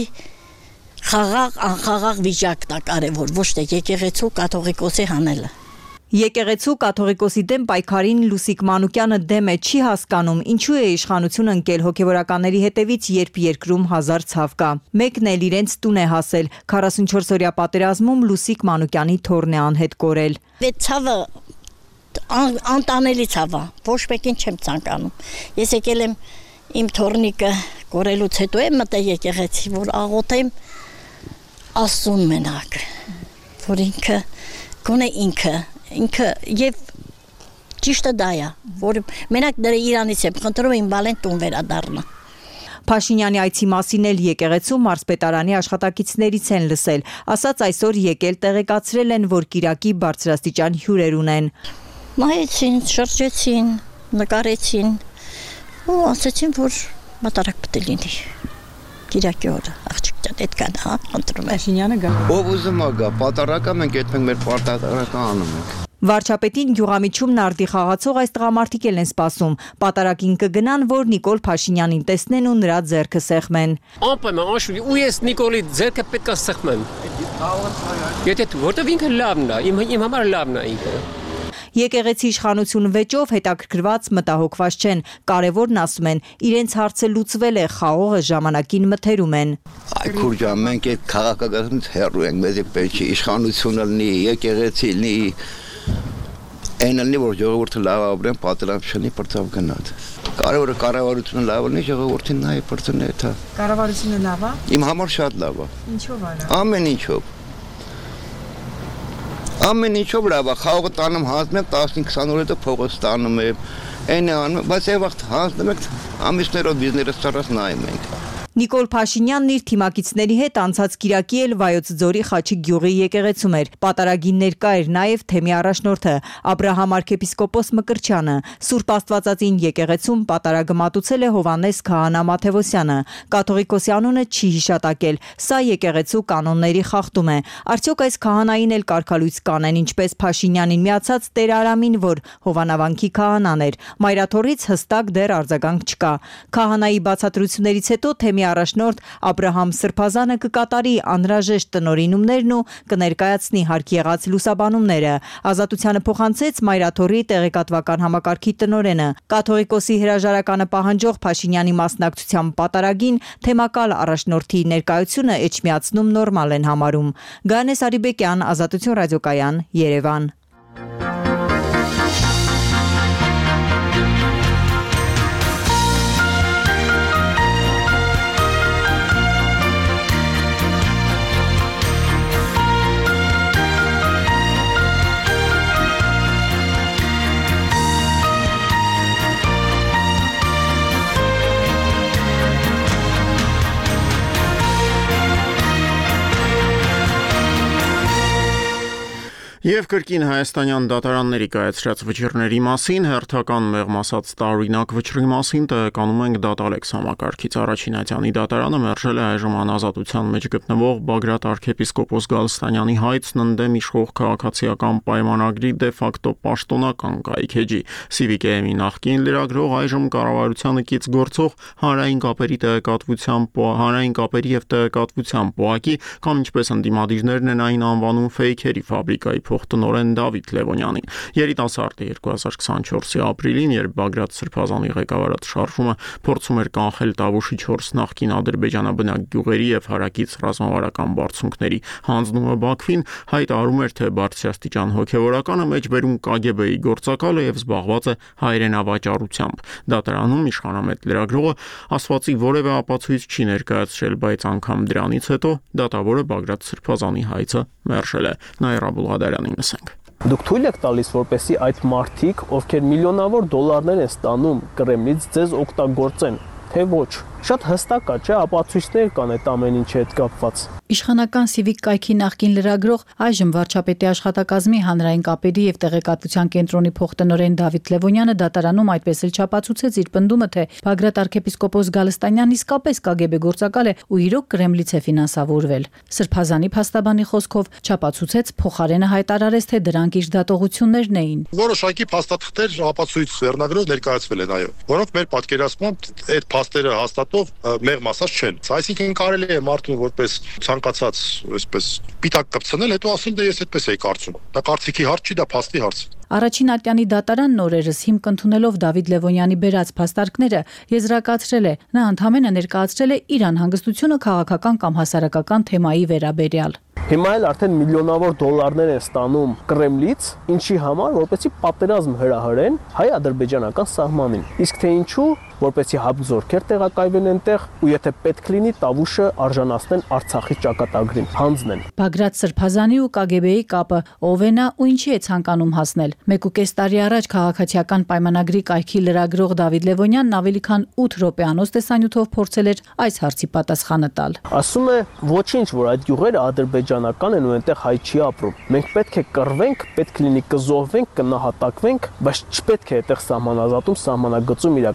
խաղաղ անխաղաղ վիճակն է կարևոր, ոչ թե եկեղեցու կաթողիկոսի հանելը։ Եկեղեցու կաթողիկոսի դեմ պայքարին Լուսիկ Մանուկյանը դեմ է, չի հասկանում, ինչու է իշխանությունը ընկել հոգևորականների հետևից, երբ երկրում հազար ցավ կա։ Մեկն էլ իրենց տուն է հասել, 44-օրյա պատերազմում Լուսիկ Մանուկյանի թոռն է անհետ կորել։ Ցավը անտանելի ցավ է, ոչ մեկին չեմ ցանկանում։ Ես եկել եմ իմ թոռնիկը կորելուց հետո եմ մտել եկեղեցի, որ աղոթեմ Աստծուն մենակ, որ ինքը գոնե ինքը եւ ճիշտը դա է, որ մենակ դրա իրանից եմ խնդրում իմ բալեն տուն վերադառնա։ Փաշինյանի այցի մասին էլ եկեղեցու մարզպետարանի աշխատակիցներից են լսել, ասաց այսօր եկել տեղեկացրել են, որ Կիրակի բարձրաստիճան հյուրեր ունեն։ Նայեցին, շրջեցին, նկարեցին ու ասացին, որ մատարակ պետք է լինի։ Կիրակի օրը աղջիկ ջան, այդքան հա, խնդրում եմ։ Փաշինյանը գա։ Ով ուզում է գա, պատարակը մենք այդպես մեր պարտատարակը անում ենք։ Վարչապետին գյուղամիջում նարդի խաղացող այս տղամարդիկ են սպասում։ Պատարագին կգնան, որ Նիկոլ Փաշինյանին տեսնեն ու նրա ձեռքը սեղմեն։ Անպայման անշուշտ ու ես Նիկոլի ձեռքը պետք է սեղմեմ։ Եթե որտեվ ինքը լավն է, իմ համար լավն է ինքը։ Եկեղեցի իշխանություն վեճով հետաքրքրված մտահոգված չեն, կարևորն ասում են, իրենց հարցը լուծվել է, խաղողը ժամանակին մթերում են։ Այ քուրջան, մենք այդ քաղաքականությունից հեռու ենք, մեզ պետք է իշխանությունը լինի, եկեղեցի լինի, այն լինի, որ ժողովուրդը լավ ապրեն, պատերազմ չլինի, պրծավ գնաց։ Կարևորը կառավարությունը լավ լինի, ժողովրդին նայ պրծնի դա։ Կառավարությունը լավ է։ Իմ համար շատ լավ է։ Ինչով է։ Ամեն ինչով։ Ամեն ինչով լավ է, խաղողը տանում հանձնում եմ 15-20 օր հետո փողը ստանում եմ, այն է անում, բայց այն վաղ հանձնում ենք ամիսներով բիզնեսը ծառած նայում ենք։ Նիկոլ Փաշինյանն իր թիմակիցների հետ անցած կիրակի էլ Վայոց ձորի Խաչիկ գյուղի եկեղեցում էր։ Պատարագին ներկա էր նաև թեմի առաջնորդը Աբրահամ arczepiskopos Մկրտչյանը։ Սուրբ Աստվածածին եկեղեցում պատարագը մատուցել է Հովանես Քահանա Մաթևոսյանը։ Կաթողիկոսի անունը չի հիշատակել, սա եկեղեցու կանոնների խախտում է։ Արդյոք այս քահանային էլ կարգալույց կանեն, ինչպես Փաշինյանին միացած Տեր Արամին, որ Հովանավանքի քահանան էր։ Մայրաթորից հստակ դեռ արձագանք չկա։ Քահանայի բացատրություններից հետո թեմի առաջնորդ Աբրահամ Սրբազանը կկատարի անհրաժեշտ տնօրինումներն ու կներկայացնի հարկ եղած լուսաբանումները։ Ազատությանը փոխանցեց Մայրաթորի տեղեկատվական համակարգի տնօրենը։ Կաթողիկոսի հրաժարականը պահանջող Փաշինյանի մասնակցությամբ պատարագին թեմակալ առաջնորդի ներկայությունը էջմիածնում նորմալ են համարում։ Գանես Արիբեկյան, Ազատություն ռադիոկայան, Երևան։ Եվ կրկին հայաստանյան դատարանների կայացրած վճիռների մասին, հերթական մեղմ ասած տարօրինակ վճռի մասին տեղեկանում ենք Դատալեքս համակարգից։ Առաջին ատյանի դատարանը մերժել է այժմ անազատության մեջ գտնվող Բագրատ arczepiskopos Գալստանյանի հայցն ընդդեմ իշխող քաղաքացիական պայմանագրի դե ֆակտո պաշտոնական կայքեջի։ Civic-ի նախկին լրագրող այժմ կառավարությանը կից գործող հանրային կապերի եւ տեղեկատվության պոակի կամ ինչպես ընդդիմադիրներն են այն անվանում ֆեյքերի ֆաբրիկայի տնօրեն Դավիթ Լևոնյանին։ Երիտասարդը 2024-ի ապրիլին, երբ Բագրատ Սրբազանի ղեկավարած շարժումը փորձում էր կանխել Տավուշի 4 նախկին ադրբեջանաբնակ գյուղերի եւ հարակից ռազմավարական բարձունքների հանձնումը Բաքվին, հայտարարում էր, թե բարձրաստիճան հոգեվորականը մեջբերում KGB-ի գործակալ է եւ զբաղված է հայրենավաճառությամբ։ Դատարանում իշխանամետ լրագրողը ասվածի որևէ ապացույց չի ներկայացրել, բայց անգամ դրանից հետո դատավորը Բագրատ Սրբազանի հայցը մերժել է։ Նաիրա Բուլղադարյանին ասենք։ Դուք թույլ եք տալիս, որպեսզի այդ մարդիկ, ովքեր միլիոնավոր դոլարներ են ստանում Կրեմլից, ձեզ օգտագործեն, թե ոչ։ Շատ հստակ է, չէ՞, ապացույցներ կան այդ ամեն ինչի հետ կապված։ Իշխանական Civic կայքի նախկին լրագրող, այժմ վարչապետի աշխատակազմի հանրային կապերի եւ տեղեկատվության կենտրոնի փոխտնօրեն Դավիթ Լևոնյանը դատարանում այդպես էլ չապացուցեց իր պնդումը, թե Բագրատ arczepiskopos Գալստանյանն իսկապես KGB գործակալ է ու իրոք Կրեմլից է ֆինանսավորվել։ Սրբազանի փաստաբանի խոսքով չապացուցեց, փոխարենը հայտարարեց, թե դրանք իր դատողություններն էին։ Որոշակի փաստաթղթեր ապացույց վերնագրով ներկայացվել են, այո, որոնք մեր պատկերացմամբ այդ փաստերը հաստատող մեղմ ասած չեն։ Այսինքն կարելի է մարդուն որպես ցանկացած այսպես պիտակ կպցնել, հետո ասել դե ես այդպես էի կարծում։ Դա կարծիքի հարց չի, դա փաստի հարց։ Առաջին ատյանի դատարանն օրերս հիմք ընդունելով Դավիթ Լևոնյանի բերած փաստարկները եզրակացրել է։ Նա ընդհանրապես ներկայացրել է իր անհանգստությունը քաղաքական կամ հասարակական թեմայի վերաբերյալ։ Հիմա էլ արդեն միլիոնավոր դոլարներ են ստանում Կրեմլից, ինչի համար, որպեսզի պատերազմ հրահրեն հայ-ադրբեջանական սահմանին։ Իսկ թե ինչու, որպեսզի հապ զորքեր տեղակայվեն այնտեղ ու եթե պետք լինի Տավուշը արժանացնեն Արցախի ճակատագրին, հանձնեն։ Բագրատ Սրբազանի ու KGB-ի կապը ով է նա ու ինչի է ցանկանում հասնել։ 1.5 տարի առաջ քաղաքացիական պայմանագրի կայքի լրագրող Դավիթ Լևոնյանն ավելի քան 8 րոպեանոց տեսանյութով փորձել էր այս հարցի պատասխանը տալ։ Ասում է ոչինչ, որ այդ գյուղերը ադրբեջանական են ու այնտեղ հայ չի ապրում։ Մենք պետք է կռվենք, պետք լինի կզոհվենք, կնահատակվենք, բայց չպետք է այդտեղ սահմանազատում, սահմանագծում իրականացվի։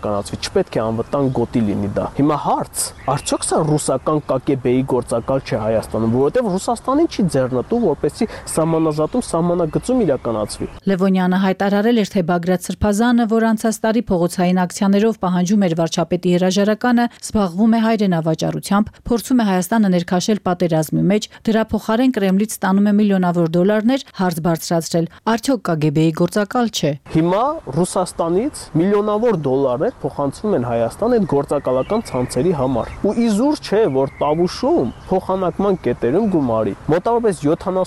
Չպետք է անվտանգ գոտի լինի դա։ Հիմա հարց, արդյոք սա ռուսական ԿԳԲ-ի գործակալ չէ Հայաստանում, որովհետև Ռուսաստանին չի ձեռնտու, որպեսզի սահմանազատում, սահմանագծում իրականացվի։ Լևոնյանը հայտարարել էր, թե Բագրատ Սրբազանը, որ անցած տարի փողոցային ակցիաներով պահանջում էր վարչապետի հրաժարականը, զբաղվում է հայրենավաճառությամբ, փորձում է Հայաստանը ներքաշել պատերազմի մեջ, դրա փոխարեն Կրեմլից ստանում է միլիոնավոր դոլարներ, հարց բարձրացրել։ Արդյոք ԿԳԲ-ի գործակալ չէ։ Հիմա Ռուսաստանից միլիոնավոր դոլարներ փոխանցվում են Հայաստան այդ գործակալական ցանցերի համար։ Ու իզուր չէ, որ Տավուշում փոխանակման կետերում գումարի մոտավորապես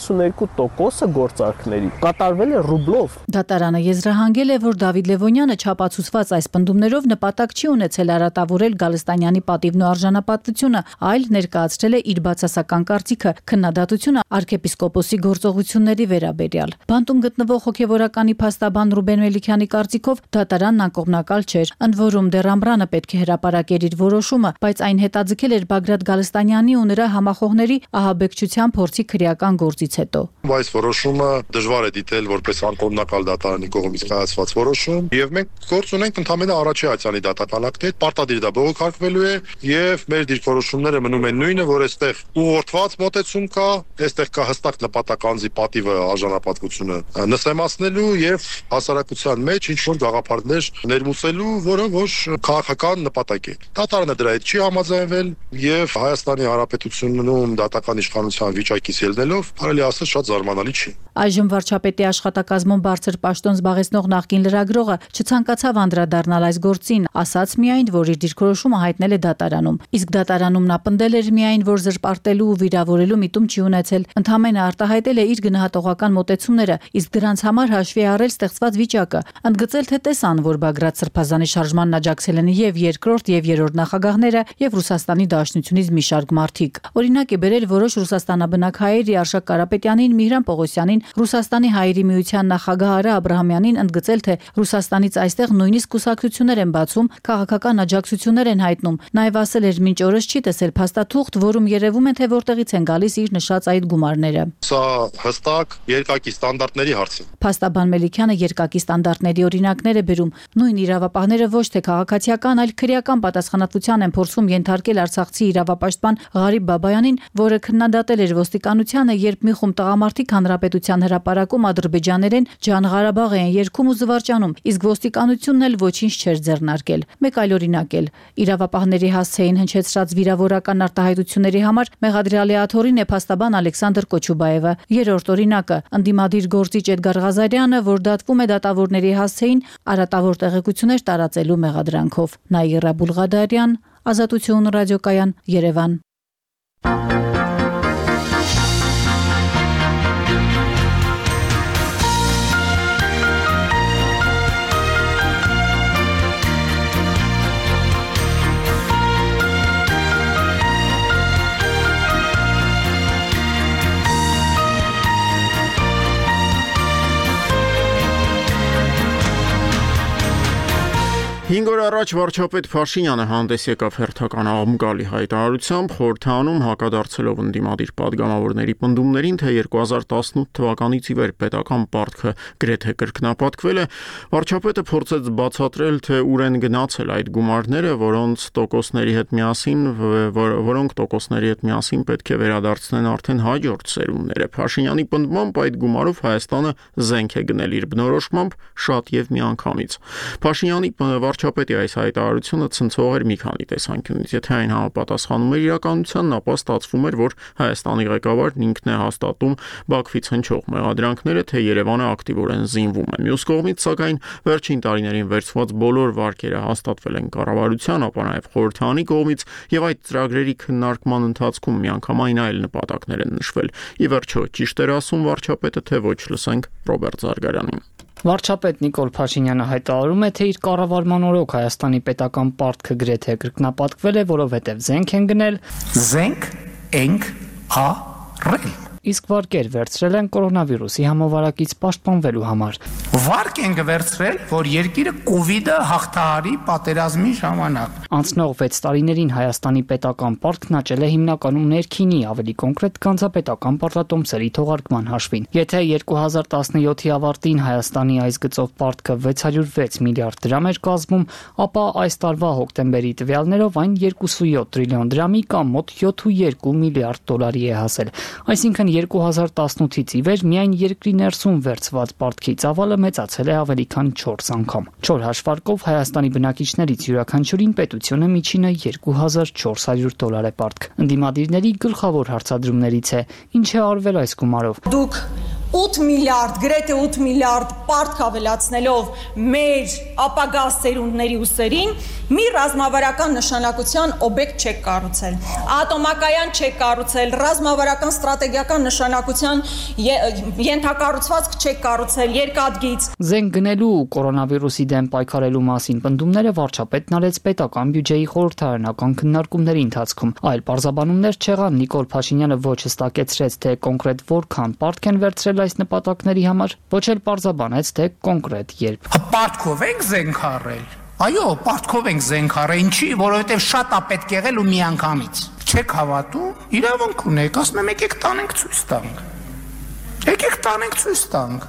72% գործարքների կատարվել է ռուբլով։ Դատարանը եզրահանգել է, որ Դավիթ Լևոնյանը չապացուցված այս պնդումներով նպատակ չի ունեցել արատավորել Գալստանյանի պատիվն ու արժանապատվությունը, այլ ներկայացրել է իր բացասական կարծիքը, քննադատությունը arczepiskoposi գործողությունների վերաբերյալ։ Բանտում գտնվող հոգևորականի փաստաբան Ռուբեն Մելիքյանի կարծիքով դատարանն անկողմնակալ չէր, ընդ որում դեռ ամռանը պետք է հրապարակեր իր որոշումը, բայց այն հետաձգել էր Բագրատ Գալստանյանի ու նրա համախոհների ահաբեկչության փորձի քրեական գործից հետո։ Այս որոշումը դժվար է դիտել որպես անկողմնակալ դատարանի կողմից կայացված որոշում, եւ մենք գործ ունենք ընդհանրապես առաջի ացանի դատական ակտի հետ, պարտադիր դա բողոքարկվելու է եւ մեր դիրքորոշումները մնում են նույնը, որ այստեղ ուղղորդված մոտեցում կա, այստեղ կա հստակ նպատակ անձի պատիվը, արժանապատվությունը նսեմացնելու եւ հասարակության մեջ ինչ որ գաղափարներ ներմուծելու, որը ոչ քաղաքական նպատակ է։ Դատարանը դրա հետ չի համաձայնվել եւ Հայաստանի Հանրապետությունում դատական իշխանության վիճակից ելնելով, կարելի ասել շատ զարմանալի չի։ Այժմ վարչապետի աշխատակազմում բարձր պաշտոն զբաղեցնող նախկին լրագրողը չցանկացավ անդրադառնալ այս գործին, ասաց միայն, որ իր դիրքորոշումը հայտնել է դատարանում։ Իսկ դատարանում նա պնդել էր միայն, որ զրպարտելու ու վիրավորելու միտում չի ունեցել, ընդհանրապես արտահայտել է իր գնահատողական մոտեցումները, իսկ դրանց համար հաշվի առել ստեղծված վիճակը, ընդգծել, թե տեսան, որ Բագրատ Սրբազանի շարժմանն աջակցել են եւ երկրորդ եւ երրորդ նախագահները եւ Ռուսաստանի Դաշնությունից մի շարք մարդիկ։ Օրինակ է բերել որոշ ռուսաստանաբնակ հայերի Արշակ Կարապետյանին, Միհրան Պողոսյանին, Ռուսաստանի հայերի միության նախագահ Արա Աբրահամյանին ընդգծել, թե Ռուսաստանից այստեղ նույնիսկ կուսակցություններ են բացում, քաղաքական աջակցություններ են հայտնում։ Նաև ասել էր, մինչ օրս չի տեսել փաստաթուղթ, որում երևում է, թե որտեղից են գալիս իր նշած այդ գումարները։ Սա հստակ երկակի ստանդարտների հարց է։ Փաստաբան Մելիքյանը երկակի ստանդարտների օրինակներ է բերում։ Նույն իրավապահները ոչ թե քաղաքացիական, այլ քրեական պատասխանատվության են փորձում ենթարկել արցախցի իրավապաշտպան Ղարիբ Բաբայանին, որը քննադատել էր ոստիկանությանը, երբ մի խումբ տղամարդիկ հանրապետության հրապարակում ադրբեջաներեն Ջան Ղարաբաղ են երգում ու զվարճանում, իսկ ոստիկանությունն էլ ոչինչ չէր ձեռնարկել։ Մեկ այլ օրինակ էլ իրավապահների հասցեին հնչեցրած վիրավորական արտահայտությունների համար մեղադրյալի աթոռին է փաստաբան Ալեքսանդր Կոչուբաևը։ Երրորդ օրինակը ընդդիմադիր գործիչ Էդգար Ղազարյանը, որ դատվում է դատավորների հասցեին արատավոր տեղեկություններ տարածելու մեղադրանքով։ Նաիրա Բուլղադարյան, Ազատություն ռադիոկայան, Երևան։ Հինգ օր առաջ վարչապետ Փաշինյանը հանդես եկավ հերթական աղմկալի հայտարարությամբ, խորհրդանում հակադարձելով ընդդիմադիր падգամավորների պնդումներին, թե 2018 թվականից ի վեր պետական պարտքը գրեթե կրկնապատկվել է, վարչապետը փորձեց բացատրել, թե ուր են գնացել այդ գումարները, որոնք տոկոսների հետ միասին պետք է վերադարձնեն արդեն հաջորդ սերունդները։ Փաշինյանի պնդմամբ այդ գումարով Հայաստանը զենք է գնել իր բնորոշմամբ շատ եւ միանգամից։ Փաշինյանի վարչապետի այս հայտարարությունը ցնցող էր մի քանի տեսանկյունից։ Եթե այն համապատասխանում էր իրականությանն, ապա ստացվում էր, որ Հայաստանի ղեկավարն ինքն է հաստատում Բաքվից հնչող մեղադրանքները, թե Երևանը ակտիվորեն զինվում է։ Մյուս կողմից, սակայն, վերջին տարիներին վերցված բոլոր վարկերը հաստատվել են կառավարության, ապա նաև խորհրդանի կողմից, եւ այդ ծրագրերի քննարկման ընթացքում միանգամայն այլ նպատակներ են նշվել։ Ի վերջո, ճիշտ էր ասում վարչապետը, թե ոչ, լսենք Ռոբերտ Զարգարյանին։ Վարչապետ Նիկոլ Փաշինյանը հայտարարում է, թե իր կառավարման օրոք Հայաստանի պետական պարտքը գրեթե կրկնապատկվել է, որովհետև զենք են գնել, զենք ենք առել։ Իսկ վարկեր վերցրել են կորոնավիրուսի համավարակից պաշտպանվելու համար։ Վարկ ենք վերցրել, որ երկիրը կովիդը հաղթահարի պատերազմի ժամանակ։ Անցնող 6 տարիներին Հայաստանի պետական պարտքն աճել է հիմնականում ներքինի, ավելի կոնկրետ գանձապետական պարտատոմսերի թողարկման հաշվին։ Եթե 2017-ի ավարտին Հայաստանի այս գծով պարտքը 606 միլիարդ դրամ էր կազմում, ապա այս տարվա հոկտեմբերի տվյալներով այն 2.7 տրիլիոն դրամի կամ մոտ 7.2 միլիարդ դոլարի է հասել։ Այսինքն 2018-ից ի վեր միայն երկրի ներսում վերցված պարտքի ծավալը մեծացել է ավելի քան 4 անգամ։ 4 հաշվարկով Հայաստանի բնակիչներից յուրաքանչյուրին պետությունը միջինը 2400 դոլար է պարտք։ Ընդդիմադիրների գլխավոր հարցադրումներից է. ինչ է արվել այս գումարով։ Դուք 8 միլիարդ, գրեթե 8 միլիարդ պարտք ավելացնելով մեր ապագա սերունդների ուսերին մի ռազմավարական նշանակության օբյեկտ չեք կառուցել։ Ատոմակայան չեք կառուցել, ռազմավարական ստրատեգիական նշանակության ենթակառուցվածք չեք կառուցել, երկաթգիծ։ Զենք գնելու ու կորոնավիրուսի դեմ պայքարելու մասին պնդումները վարչապետն արեց պետական բյուջեի խորհրդարանական քննարկումների ընթացքում։ Այլ պարզաբանումներ չեղան։ Նիկոլ Փաշինյանը ոչ հստակեցրեց, թե կոնկրետ որքան պարտք են վերցրել այս նպատակների համար, ոչ էլ պարզաբանեց, թե կոնկրետ երբ։ Պարտքով ենք զենք առել։ Այո, պարտքով ենք զենք առել, ինչի, որովհետև շատ է պետք եղել ու միանգամից։ Չեք հավատում, իրավունք ունեք, ասում եմ եկեք տանենք ցույց տանք։ Եկեք տանենք ցույց տանք։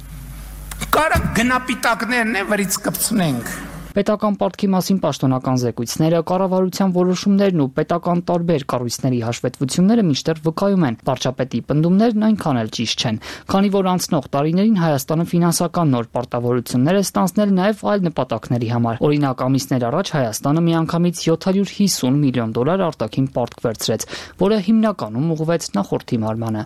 Կարա գնապիտակներն է վրից կպցնենք։ Պետական պարտքի մասին պաշտոնական զեկույցները, կառավարության որոշումներն ու պետական տարբեր կառույցների հաշվետվությունները միշտեր վկայում են, վարչապետի պնդումներն այնքան էլ ճիշտ չեն, քանի որ անցնող տարիներին Հայաստանը ֆինանսական նոր պարտավորություններ է ստանձնել նաև այլ նպատակների համար։ Օրինակ, ամիսներ առաջ Հայաստանը միանգամից 750 միլիոն դոլար արտաքին պարտք վերցրեց, որը հիմնականում ուղղվեց նախորդի մարմանը։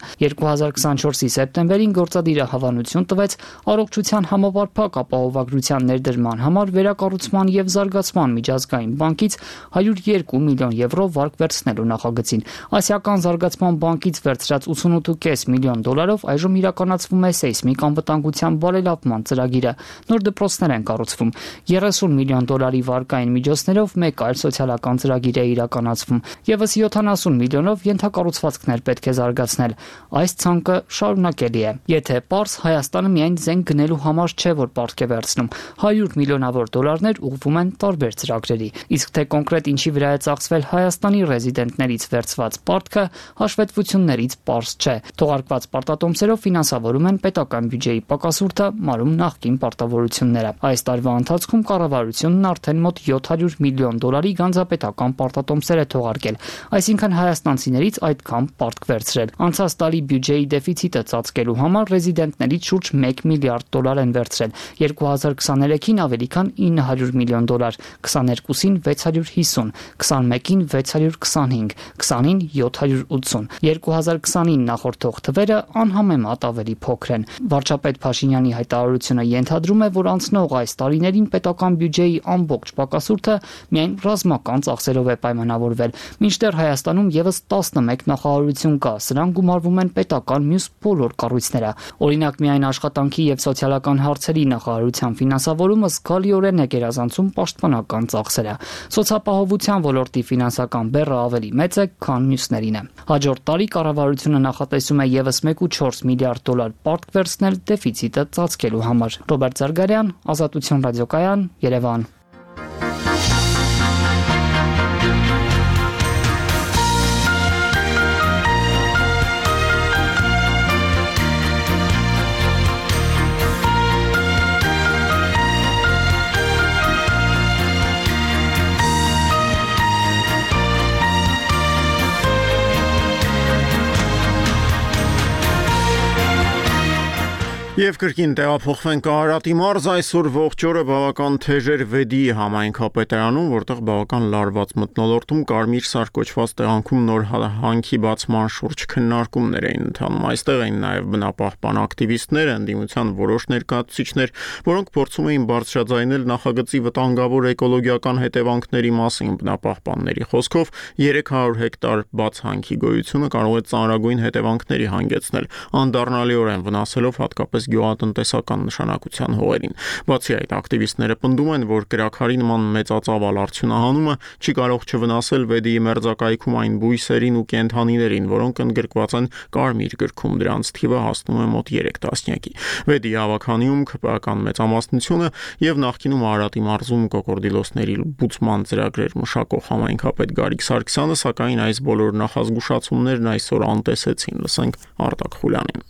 2024-ի սեպտեմբերին գործադիրը հավանություն տվեց առողջության համապարփակ ապահովագրության ներդրման համար վերակառուցման եւ զարգացման միջազգային բանկից 102 միլիոն եվրո վարկ վերցնելու նախագծին։ Ասիական զարգացման բանկից վերցրած 88.5 միլիոն դոլարով այժմ իրականացվում է սեյսմիկ անվտանգության բարելավման ծրագիրը։ Նոր դպրոցներ են կառուցվում։ 30 միլիոն դոլարի վարկային միջոցներով մեկ այլ սոցիալական ծրագիր է իրականացվում։ Եվս 70 միլիոնով ենթակառուցվածքներ պետք է զարգացնել։ Այս ցանկը շարունակելի է։ Եթե պարզ Հայաստանը միայն զենք գնելու համար չէ, որ պարտք է վերցնում, 100 միլիոնավոր դոլարներ ուղղվում են տարբեր ծրագրերի։ Իսկ թե կոնկրետ ինչի վրա է ծախսվել Հայաստանի ռեզիդենտներից վերցված պարտքը, հաշվետվություններից պարզ չէ։ Թողարկված պարտատոմսերով ֆինանսավորում են պետական բյուջեի պակասուրդը, մարում նախկին պարտավորությունները։ Այս տարվա ընթացքում կառավարությունն արդեն մոտ 700 միլիոն դոլարի գանձապետական պարտատոմսեր է թողարկել, այսինքն հայաստանցիներից այդքան պարտք վերցրել։ Անցած տարի բյուջեի դեֆիցիտը ծածկելու համար ռեզիդենտներից շուրջ 1 միլիարդ դոլար են վերցրել։ 2023-ին ավելի քան 900 միլիոն դոլար, 22-ին 650, 21-ին 625, 20-ին 780։ 2020-ին նախորդող թվերը անհամեմատ ավելի փոքր են։ Վարչապետ Փաշինյանի հայտարարությունը ենթադրում է, որ անցնող այս տարիներին պետական բյուջեի ամբողջ պակասուրդը միայն ռազմական ծախսերով է պայմանավորվել, մինչդեռ Հայաստանում եւս 11 նախարարություն կա, սրանք գումարվում են պետական մյուս բոլոր կառույցները։ Օրինակ, միայն աշխատանքի եւ սոցիալական հարցերի նախարարության ֆինանսավորումը զգալիորեն է գերազանցում պաշտպանական ծախսերը։ Սոցիալապահովության ոլորտի ֆինանսական բեռը ավելի մեծ է, քան մյուսներինը։ Հաջորդ տարի կառավարությունը նախատեսում է եւս 1.4 միլիարդ դոլար պարտք վերցնել դեֆիցիտը ծածկելու համար։ Ռոբերտ Զարգարյան, Ազատություն ռադիոկայան, Երևան։ Եվ կրկին տեղափոխվենք Արարատի մարզ, այսօր ողջ օրը բավական թեժ էր Վեդի համայնքապետարանում, որտեղ բավական լարված մթնոլորտում Կարմիր Սար կոչված տեղանքում նոր հանքի բացման շուրջ քննարկումներ էին ընթանում։ Այստեղ էին նաև բնապահպան ակտիվիստներ, ընդդիմության որոշ ներկայացուցիչներ, որոնք փորձում էին բարձրաձայնել նախագծի վտանգավոր էկոլոգիական հետևանքների մասին։ Բնապահպանների խոսքով 300 հեկտար բաց հանքի գոյությունը կարող է ծանրագույն հետևանքների հանգեցնել, անդառնալիորեն վնասելով հատկապես հատկապես գյուղատնտեսական նշանակության հողերին։ Բացի այդ, ակտիվիստները պնդում են, որ կրաքարի նման մեծածավալ արդյունահանումը չի կարող չվնասել Վեդիի մերձակայքում այն բույսերին ու կենդանիներին, որոնք ընդգրկված են Կարմիր գրքում, դրանց թիվը հասնում է մոտ 3 տասնյակի։ Վեդիի հավաքանիում ԿՊԱ-կան մեծամասնությունը եւ նախկինում Արարատի մարզում կոկորդիլոսների բուծման ծրագրեր մշակող համայնքապետ Գարիկ Սարգսյանը, սակայն այս բոլոր նախազգուշացումներն այսօր անտեսեցին, լսենք Արտակ Խուլյանին։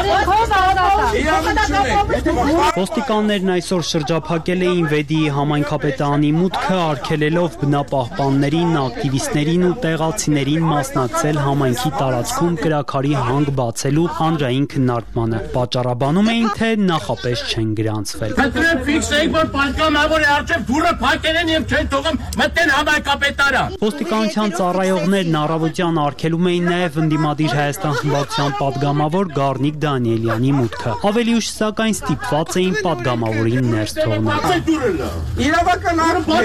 Ոստիկաններն այսօր շրջափակել էին Վեդիի համայնքապետարանի մուտքը, արգելելով բնապահպաններին, ակտիվիստներին ու տեղացիներին մասնակցել համայնքի տարածքում կրաքարի հանք բացելու հանրային քննարկմանը։ Պատճառաբանում էին, թե նախապես չեն գրանցվել։ Փնտրեմ ֆիքսեի, որ պատկանավոր է արժև դուրը փակել են եւ չեն թողում մտեն համայնքապետարան։ Ոստիկանության ծառայողներն առավոտյան արգելում էին նաեւ ընդդիմադիր Հայաստան խմբակցության падգամավոր Գառնիկ Դանիելյանի մուտքը։ Ավելի ուշ սակայն ստիպված էին падգամավորին ներս թողնել։ Իրավական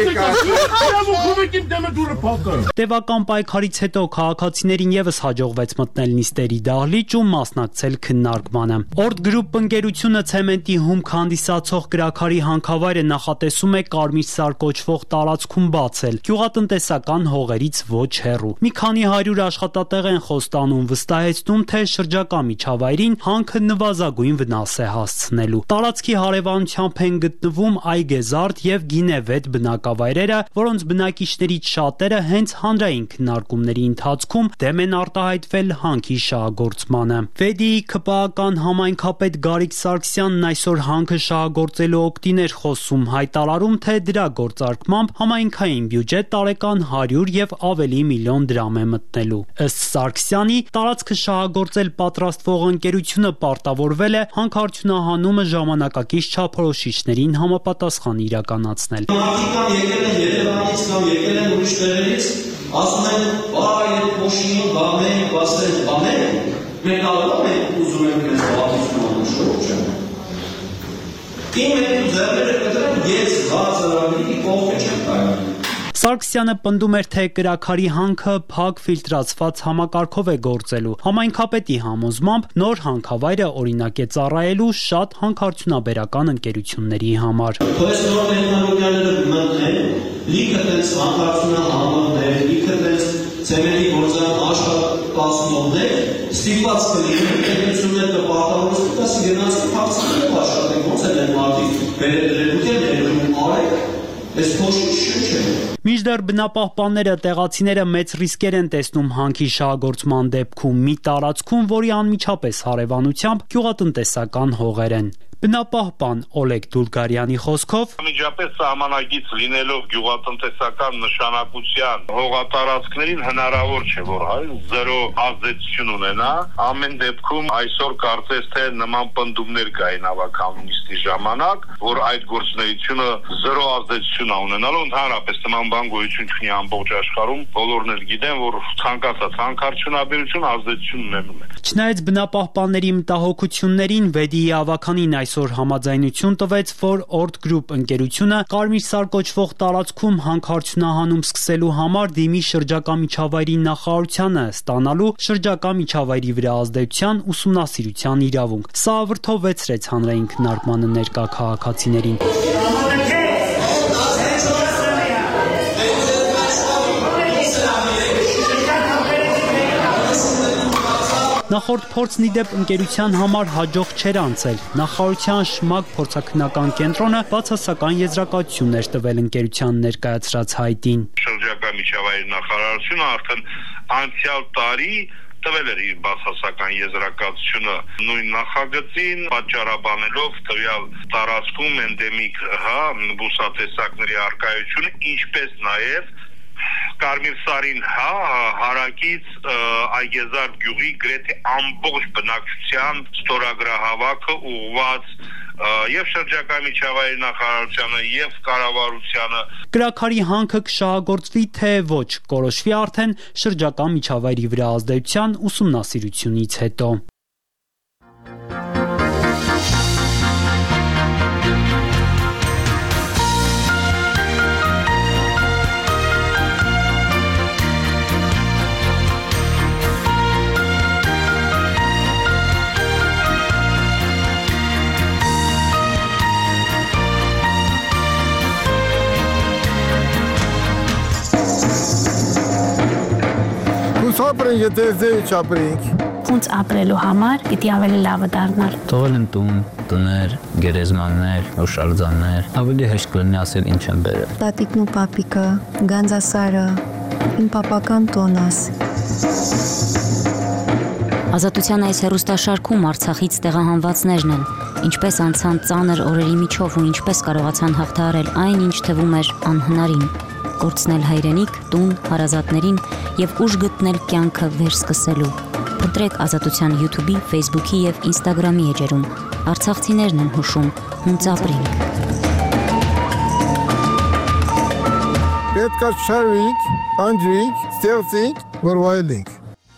Տևական պայքարից հետո քաղաքացիներին եւս հաջողվեց մտնել նիստերի դահլիճ ու մասնակցել քննարկմանը։ Օրդ գրուպ ընկերությունը ցեմենտի հումք հանդիսացող կրաքարի հանքավայրը նախատեսում է Կարմիր Սար կոչվող տարածքում բացել, գյուղատնտեսական հողերից ոչ հեռու։ Մի քանի 100 աշխատատեղ են խոստանում, վստահեցնում, թե շրջակա միջավայրին հանքը նվազագույն վնաս է հասցնելու։ Տարածքի հարևանությամբ են գտնվում Այգեզարդ եւ Գինեվետ բնակավայրերը, որոնց բնակիչներից շատերը հենց հանրային քննարկումների ընթացքում դեմ են արտահայտվել հանքի շահագործմանը։ Վեդիի ԿՊԱ-կան համայնքապետ Գարիկ Սարգսյանն այսօր հանքը շահագործելու օգտին էր խոսում, հայտարարում, թե դրա գործարկմամբ համայնքային բյուջե տարեկան 100 եւ ավելի միլիոն դրամ է մտնելու։ Ըստ Սարգսյանի, տարածքը շահագործել պատրաստվող ընկերությունը պարտավորվել է հանքարդյունահանումը ժամանակակից չափորոշիչներին համապատասխան իրականացնել։ Մարդիկ եկել են Երևանից կամ եկել են ուրիշ տեղերից, ասում են, այդ փոշին բաներ, բասեր բաներ, մենք կարող ենք ուզում ենք մեզ պատասխանելու շրջան։ Իմ հետ ձեռները կտրեմ, ես բացարանի կողքը չեմ կարող։ Սարգսյանը պնդում էր, թե կրաքարի հանքը փակ ֆիլտրացված համակարգով է գործելու։ Համայնքապետի համոզմամբ նոր հանքավայրը օրինակ է ծառայելու շատ հանքարդյունաբերական ընկերությունների համար։ Այս նոր տեխնոլոգիաները մտնեն, լիքը տենց հանքարդյունահանողներ, լիքը տենց ցեմենտի գործարան աշխատացնողներ ստիպված կլինեն ընկերությունները կպարտավորեն, ասի գնացին փակցնեն աշխատեն, ոնց են մարդիկ վերեդրեգության ներդրում արեք։ Մինչդեռ բնապահպանները տեղացիները մեծ ռիսկեր են տեսնում հանքի շահագործման դեպքում մի տարածքում, որի անմիջապես հարևանությամբ գյուղատնտեսական հողեր են։ Բնապահպան Օլեգ Դուլգարյանի խոսքով Միջապես սահմանագից լինելով գյուղատնտեսական նշանակության հողատարածքներին հնարավոր չէ, որ զերո ազդեցություն ունենա։ Ամեն դեպքում այսօր կարծես թե նման պնդումներ կային ավականունիստի ժամանակ, որ այդ գործունեությունը զերո ազդեցություն է ունենալու, ընդհանրապես նման բան գոյություն չունի ամբողջ աշխարհում, բոլորն էլ գիտեն, որ ցանկացած հանքարդյունաբերություն ազդեցություն ունենում է։ Չնայած բնապահպանների մտահոգություններին, Վեդիի ավականին այսօր համաձայնություն տվեց, որ Օրդ գրուպ ընկերությունը Կարմիր Սար կոչվող տարածքում հանքարդյունահանում սկսելու համար դիմի շրջակա միջավայրի նախարարությանը, ստանալու շրջակա միջավայրի վրա ազդեցության ուսումնասիրության իրավունք։ Սա վրդովվեցրեց հանրային քննարկմանը ներկա քաղաքացիներին։ Նախորդ փորձն ի դեպ ընկերության համար հաջող չէր անցել։ Նախարարության ՇՄԱԿ փորձաքննական կենտրոնը բացասական եզրակացություններ տվել ընկերության ներկայացրած հայտին։ Շրջակա միջավայրի նախարարությունը արդեն անցյալ տարի տվել էր իր բացասական եզրակացությունը նույն նախագծին, պատճառաբանելով տվյալ տարածքում էնդեմիկ բուսատեսակների առկայությունը, ինչպես նաև Կարմիր Սարին հարակից Այգեզարդ գյուղի գրեթե ամբողջ բնակչության ստորագրահավաքը ուղղված եւ շրջակա միջավայրի նախարարությանը եւ կառավարությանը։ Կրաքարի հանքը կշահագործվի թե ոչ, կորոշվի արդեն շրջակա միջավայրի վրա ազդեցության ուսումնասիրությունից հետո։ ապրենք, եթե ձեր չապրենք։ Ոնց ապրելու համար պիտի ավելի լավը դառնար։ Թողել են տներ, գերեզմաններ, հուշարձաններ, ավելի հեշտ կլինի ասել ինչ են բերել։ Տատիկն ու պապիկը, Գանձասարը, իմ պապական տոնս։ Ազատության այս հեռուստաշարքում Արցախից տեղահանվածներն են, ինչպես անցան ծանր օրերի միջով ու ինչպես կարողացան հաղթահարել այն, ինչ թվում էր անհնարին, կորցնել հայրենիք, տուն, հարազատներին եւ ուժ գտնել կյանքը վերսկսելու։ Փնտրեք Ազատության YouTube-ի, Facebook-ի եւ Instagram-ի էջերում։ Արցախցիներն են հուշում, հունց ապրենք։ Պետք է շարվենք, անջրենք, ստեղծենք, որ վայելենք։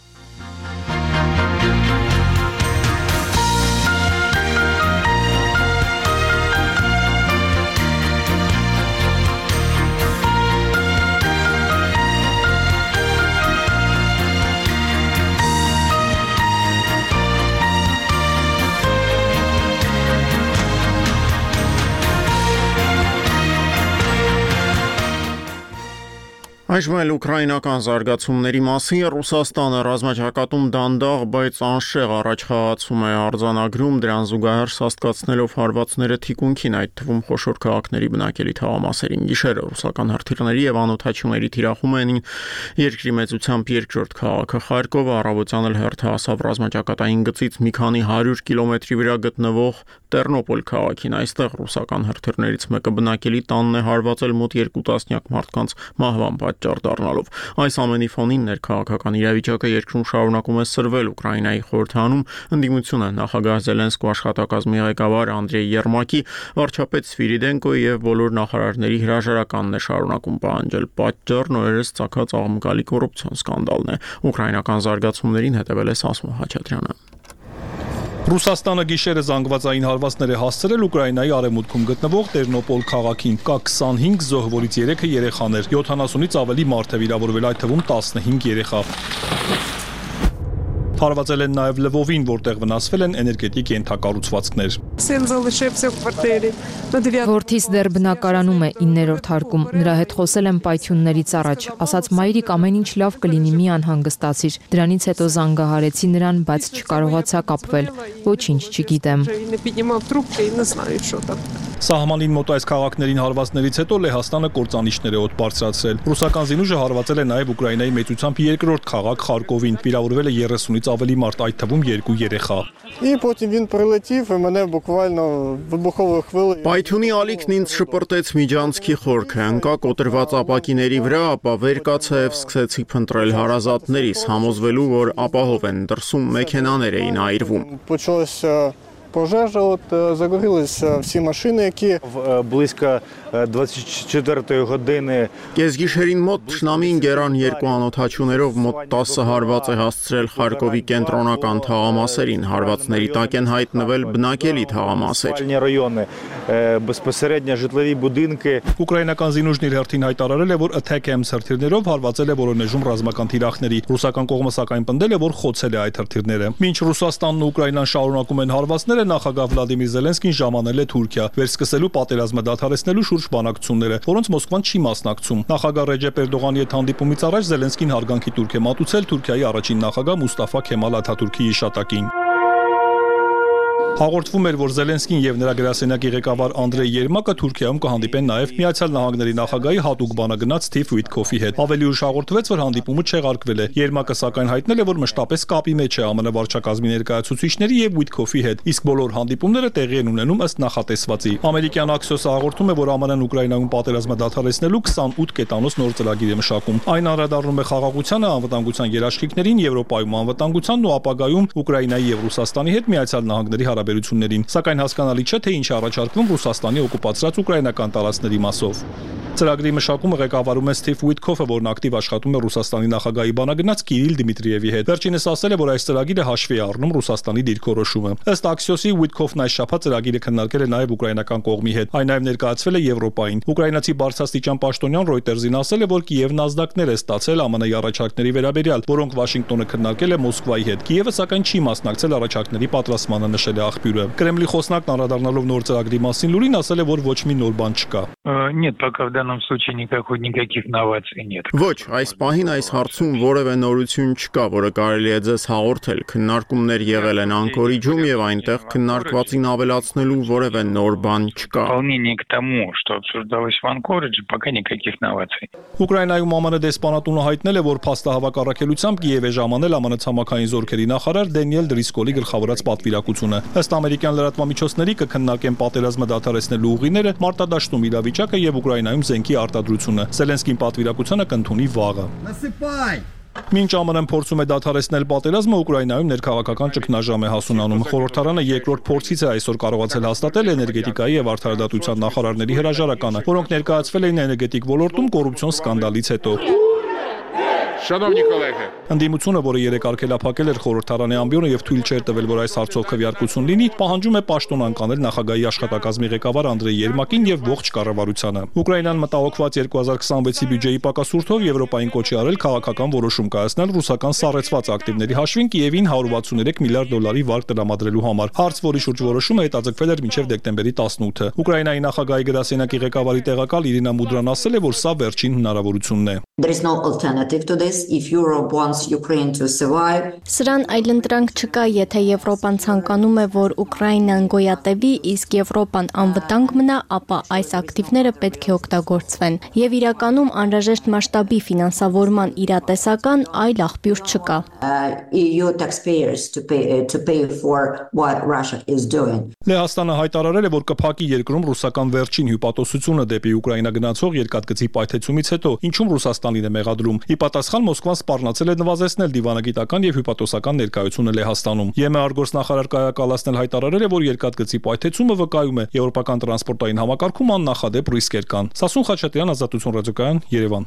Այժմ էլ ուկրաինական զարգացումների մասին Ռուսաստանը ռազմաճակատում դանդաղ, բայց անշեղ առաջ խաղացում է արձանագրում, դրան զուգահեռ սաստկացնելով հարվածները թիկունքին, այդ թվում խոշոր քաղաքների բնակելի թաղամասերին։ Գիշերը ռուսական հրթիռների եւ անօդաչուների թիրախում են երկրի մեծությամբ երկրորդ քաղաքը Խարկովը, առավոտյան էլ հերթը հասավ ռազմաճակատային գծից մի քանի 100 կիլոմետրի վրա գտնվող Տերնոպոլ քաղաքին։ Այստեղ ռուսական հրթիռներից մեկը բնակելի տանն է հարվածել մոտ 2 տասնյակ մարդկանց մահվան պատճառ դառնալով։ Այս ամենի ֆոնին ներքաղաքական իրավիճակը երկրում շարունակում է սրվել։ Ուկրաինայի խորհրդանում ընդդիմությունը նախագահ Զելենսկու աշխատակազմի ղեկավար Անդրեյ Երմակի, վարչապետ Սվիրիդենկոյի եւ բոլոր նախարարների հրաժարականն է շարունակում պահանջել։ Պատճառն օրերս ցակած աղմկալի կոռուպցիոն սկանդալն է։ Ուկրաինական զարգացումներին հետևել է Սասուն Խաչատրյանը։ Ռուսաստանը գիշերը զանգվածային հարվածներ է հասցրել Ուկրաինայի արևմուտքում գտնվող Տերնոպոլ քաղաքին։ Կա 25 զոհ, որից 3-ը երեխաներ, 70-ից ավելի մարդ է վիրավորվել, այդ թվում 15 երեխա։ Հարվածել են նաև Լվովին, որտեղ վնասվել են էներգետիկ ենթակառուցվածքներ։ Որդիս դեռ բնակարանում է 9-րդ հարկում, նրա հետ խոսել եմ պայթյուններից առաջ, ասաց մայրիկ ամեն ինչ լավ կլինի, մի անհանգստացիր։ Դրանից հետո զանգահարեցի նրան, բայց չկարողացա կապվել, ոչինչ չգիտեմ։ Սահմանին մոտ այս քաղաքներին հարվածներից հետո Լեհաստանը կործանիչներ է օդ բարձրացրել։ Ռուսական զինուժը հարվածել է նաև Ուկրաինայի մեծությամբ երկրորդ քաղաք Խարկովին, վիրավորվել է 30-ից ավելի մարդ, այդ թվում 2 երեխա։ Պայթյունի ալիքն ինձ շպրտեց միջանցքի խորքը, ընկա կոտրված ապակիների վրա, ապա վեր կացա եւ սկսեցի փնտրել հարազատներիս, համոզվելու, որ апահով են, դրսում մեքենաներ էին այրվում։ Пожежа, загорілись всі машини, які близько 24-ї години. Կեսգիշերին մոտ թշնամին գերան 2 անօդաչուներով մոտ 10 հարված է հասցրել Խարկովի կենտրոնական թաղամասերին, հարվածների տակ են հայտնվել բնակելի թաղամասեր։ Безпосередньо житлові будинки. Ուկրաինական զինուժն իր հերթին հայտարարել է, որ ATACMS հրթիռներով հարվածել է Վորոնեժում ռազմական թիրախների։ Ռուսական կողմը սակայն պնդել է, որ խոցել է այդ հրթիռները։ Մինչ Ռուսաստանն ու Ուկրաինան շարունակում են հարվածները, նախագահ Վլադիմիր Զելենսկին ժամանել է Թուրքիա, վերսկսելու պատերազմը դադարեցնելու շուրջ բանակցությունները, որոնց Մոսկվան չի մասնակցում։ Նախագահ Ռեջեփ Էրդողանի հետ հանդիպումից առաջ Զելենսկին հարգանքի տուրք է մատուցել Թուրքիայի առաջին նախագահ Մուստաֆա Քեմալ Աթաթուրքի հիշատակին։ Հաղորդվում էր, որ Զելենսկին եւ նրա գրասենյակի ղեկավար Անդրեյ Երմակը Թուրքիայում կհանդիպեն նաեւ Միացյալ Նահանգների նախագահի հատուկ բանագնաց Սթիվ Ուիտքոֆի հետ։ Ավելի ուշ հաղորդվեց, որ հանդիպումը չեղարկվել է։ Երմակը սակայն հայտնել է, որ մշտապես կապի մեջ է ԱՄՆ վարչակազմի ներկայացուցիչների եւ Ուիտքոֆի հետ, իսկ բոլոր հանդիպումները տեղի են ունենում ըստ նախատեսվածի։ Ամերիկյան Axios-ը հաղորդում է, որ ԱՄՆ-ն Ուկրաինայում պատերազմը դադարեցնելու 28 կետանոց նոր ծրագիր է մշակում։ Այն անդրադառնում է խաղաղությանը, անվտանգության երաշխիքներին, Եվրոպայում անվտանգությանն ու ապագայում Ուկրաինայի եւ Ռուսաստանի հետ Միացյալ Նահանգների հարաբերություններին, սակայն հասկանալի չէ, թե ինչ է առաջարկվում Ռուսաստանի օկուպացրած ուկրաինական տարածքների մասով։ Ծրագրի մշակումը ղեկավարում է Սթիվ Ուիտքոֆը, որն ակտիվ աշխատում է Ռուսաստանի նախագահի բանագնաց Կիրիլ Դիմիտրիևի հետ։ Վերջինս ասել է, որ այս ծրագիրը հաշվի է առնում Ռուսաստանի դիրքորոշումը։ Ըստ Axios-ի Ուիտքոֆն այս շաբաթ ծրագիրը քննարկել է նաև ուկրաինական կողմի հետ։ Այն նաև ներկայացվել է Եվրոպային։ Ուկրաինացի բարձրաստիճան պաշտոնյան Reuters-ին ասել է, որ Կիևն ազդակներ է ստացել ԱՄՆ-ի առաջարկների վերաբերյալ, որոնք Վաշինգտոնը քննարկել է Մոսկվայի հետ։ Կիևը սակայն չի մասնակցել առաջարկների պատրաստմանը, նշել է աղբյուրը։ Կրեմլի խոսնակն անդրադառնալով նոր ծրագրի մասին լուրին ասել է, որ ոչ մի նոր բան չկա։ Нет, пока в данном случае никаких новаций нет. Ոչ, այս պահին այս հարցում որևէ норություն չկա, որը կարելի է ձեզ հաղորդել։ Քննարկումներ եղել են Անկորիջում եւ այնտեղ քննարկվածին ավելացնելու որևէ նոր բան չկա։ Дополнение к тому, что обсуждалось в Анкоридже, пока никаких новаций. Ուկրաինայում ԱՄՆ դեսպանատունը հայտնել է, որ փաստահավաք առաքելությամբ Կիև է ժամանել ԱՄՆ ցամաքային զորքերի նախարար Դենիել Դրիսկոլի գլխավորած պատվիրակությունը։ Ըստ ամերիկյան լրատվամիջոցների կքննարկեն պատերազմը դադարեցնելու ուղիները, մարտադաշտում իրավիճակը եւ Ուկրաինայում զենքի արտադրությունը։ Զելենսկին պատվիրակությունը կընդունի վաղը։ Մինչ ԱՄՆ-ն փորձում է դադարեցնել պատերազմը, Ուկրաինայում ներքաղաքական ճգնաժամ է հասունանում։ Խորհրդարանը երկրորդ փորձից է այսօր կարողացել հաստատել էներգետիկայի եւ արդարադատության նախարարների հրաժարականը, որոնք ներկայացվել էին էներգետիկ ոլորտում կոռուպցիոն սկանդալից հետո։ Ընդդիմությունը, որը երեք արգելափակել էր խորհրդարանի ամբիոնը եւ թույլ չէր տվել, որ այս հարցով քվեարկություն լինի, պահանջում է պաշտոն անկանել նախագահի աշխատակազմի ղեկավար Անդրեյ Երմակին եւ ողջ կառավարությանը։ Ուկրաինան մտահոգված 2026-ի բյուջեի պակասուրդով Եվրոպային կոչ է արել քաղաքական որոշում կայացնել ռուսական սառեցված ակտիվների հաշվին Կիևին 163 միլիարդ դոլարի վարկ տրամադրելու համար։ Հարց, որի շուրջ որոշումը հետաձգվել էր մինչև դեկտեմբերի 18-ը։ Ուկրաինայի նախագահի գրասենյակի ղեկավարի տեղակալ Իրինա Մուդրան ասել է, որ սա վերջին հնարավորությունն է։ There is no alternative to this if Europe wants Ukraine to survive. Սրան այլընտրանք չկա, եթե Եվրոպան ցանկանում է, որ Ուկրաինան գոյատևի, իսկ Եվրոպան անվտանգ մնա, ապա այս ակտիվները պետք է օգտագործվեն։ Եվ իրականում անհրաժեշտ մասշտաբի ֆինանսավորման իրատեսական այլ աղբյուր չկա։ EU taxpayers to pay for what Russia is doing. Լեհաստանը հայտարարել է, որ կփակի երկրում ռուսական վերջին հյուպատոսությունը դեպի Ուկրաինա գնացող երկաթգծի պայթեցումից հետո, ինչում Ռուսաստանին է մեղադրում։ Ի պատասխան Մոսկվան սպառնացել է նվազեցնել դիվանագիտական եւ հյուպատոսական ներկայությունը Լեհաստանում։ ԵՄ արտգործնախարար Կայա Կալասն էլ հայտարարել է, որ երկաթգծի պայթեցումը վկայում է եվրոպական տրանսպորտային համակարգում աննախադեպ ռիսկեր կան։ Սասուն Խաչատրյան, Ազատություն ռադիոկայան, Երևան։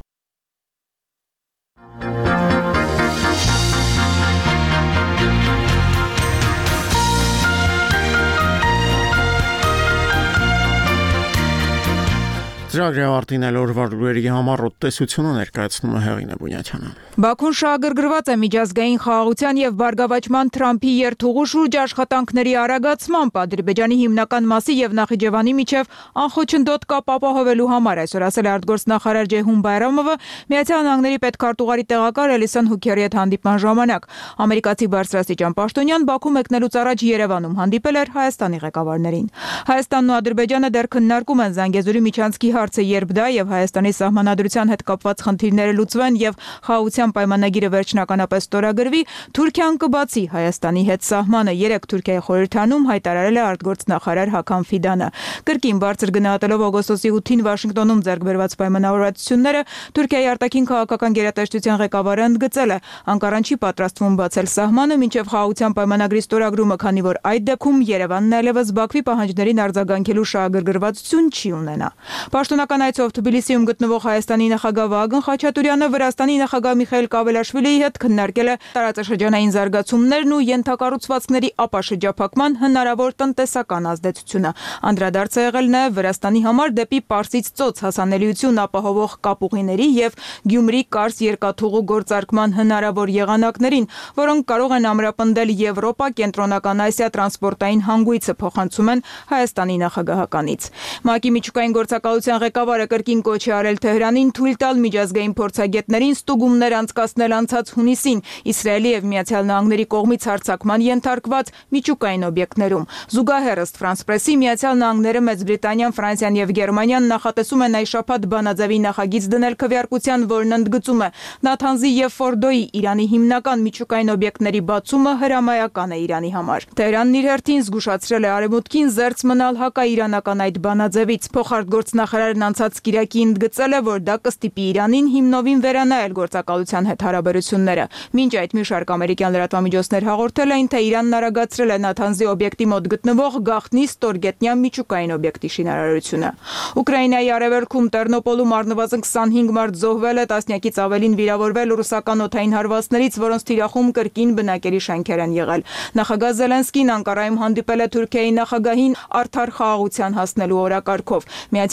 Ծրագրի արտինել օրվա լուրերի համար օտտեսությունը ներկայացնում է Հեղինե Բունյաթյանը։ Բաքուն շահագրգռված է միջազգային խաղաղության եւ բարգավաճման Թրամփի երթուղու շուրջ աշխատանքների արագացմամբ Ադրբեջանի հիմնական մասի եւ Նախիջևանի միջև անխոչնդոտ կապ ապահովելու համար, այսօր ասել է արտգործնախարար Ջեհուն Բայրամովը Միացյալ Նահանգների պետքարտուղարի տեղակալ Էլիսոն Հուքերի հետ հանդիպման ժամանակ։ Ամերիկացի բարձրաստիճան պաշտոնյան Բաքու մեկնելուց առաջ Երևանում հանդիպել էր Հայաստանի ղեկավարներին։ Հայաստանն ու Ադրբեջանը դեռ քննարկում են Զանգեզուրի միջանցքի հարցը, երբ դա եւ Հայաստանի սահմանադրության հետ կապված խնդիրները լուծվեն եւ խաղաղության պայմանագիրը վերջնականապես ստորագրվի, Թուրքիան կբացի Հայաստանի հետ սահմանը։ Երեք Թուրքիայի խորհրդանում հայտարարել է արտգործնախարար Հական Ֆիդանը։ Կրկին բարձր գնահատելով օգոստոսի 8-ին Վաշինգտոնում ձեռք բերված պայմանավորվածությունները, Թուրքիայի արտաքին քաղաքական գերատեսչության ղեկավարը ընդգծել է, Անկարան չի պատրաստվում բացել սահմանը մինչև խաղաղության պայմանագրի ստորագրումը, քանի որ այդ դեպքում Երևանն այլևս Բաքվի պահանջներին արձագանքելու շահագրգռվածություն չի ունենա։ Պաշտոնական այցով Թբիլիսիում գտնվող Հայաստանի նախագահ Վահագն Խաչատուրյանը Վրաստանի նախագահ Միխայել Կավելաշվիլիի հետ քննարկել է տարածաշրջանային զարգացումներն ու ենթակառուցվածքների ապաշրջափակման հնարավոր տնտեսական ազդեցությունը։ Անդրադարձ է եղել նաև Վրաստանի համար դեպի Պարսից ծոց հասանելիություն ապահովող կապուղիների եւ Գյումրի-Կարս երկաթուղու գործարկման հնարավոր եղանակներին, որոնք կարող են ամրապնդել Եվրոպա, Կենտրոնական Ասիա տրանսպորտային հանգույցը, փոխանցում են Հայաստանի նախագահականից։ ՄԱԿ-ի միջուկային գործակալության ղեկավարը կրկին կոչ է արել Թեհրանին թույլ տալ միջազգային փորձագետներին ստուգումներ անցկացնել անցած հունիսին Իսրայելի եւ Միացյալ Նահանգների կողմից հարձակման ենթարկված միջուկային օբյեկտներում։ Զուգահեռ ըստ Ֆրանս Պրեսի Միացյալ Նահանգները, Մեծ Բրիտանիան, Ֆրանսիան եւ Գերմանիան նախատեսում են այս շաբաթ բանաձևի նախագիծ դնել քվեարկության, որն ընդգծում է Նաթանզի եւ Ֆորդոյի Իրանի հիմնական միջուկային օբյեկտների բացումը հրամայական է Իրանի համար։ Թեհրանն իր հերթին զգուշացրել է արևմուտքին զերծ մնալ հակաիրանական այդ բանաձևից։ Փոխարտգործնախարարն անցած կիրակի ընդգծել է, որ դա կստիպի Իրանին հիմնովին վերանայել գործակալության հետ հարաբերությունները։ Մինչ այդ մի շարք ամերիկյան լրատվամիջոցներ հաղորդել էին, թե Իրանն արագացրել է Նաթանզի օբյեկտի մոտ գտնվող գաղտնի ստորգետնյա միջուկային օբյեկտի շինարարությունը։ Ուկրաինայի արևելքում Տերնոպոլում առնվազն 25 մարդ զոհվել է, տասնյակից ավելին վիրավորվել ռուսական օդային հարվածներից, որոնց թիրախում կրկին բնակելի շենքեր են եղել։ Նախագահ Զելենսկին Անկարայում հանդիպել է Թուրքիայի նախագահին արդար խաղաղության հասնելու օրակարգով։ Միացյալ Նահանգների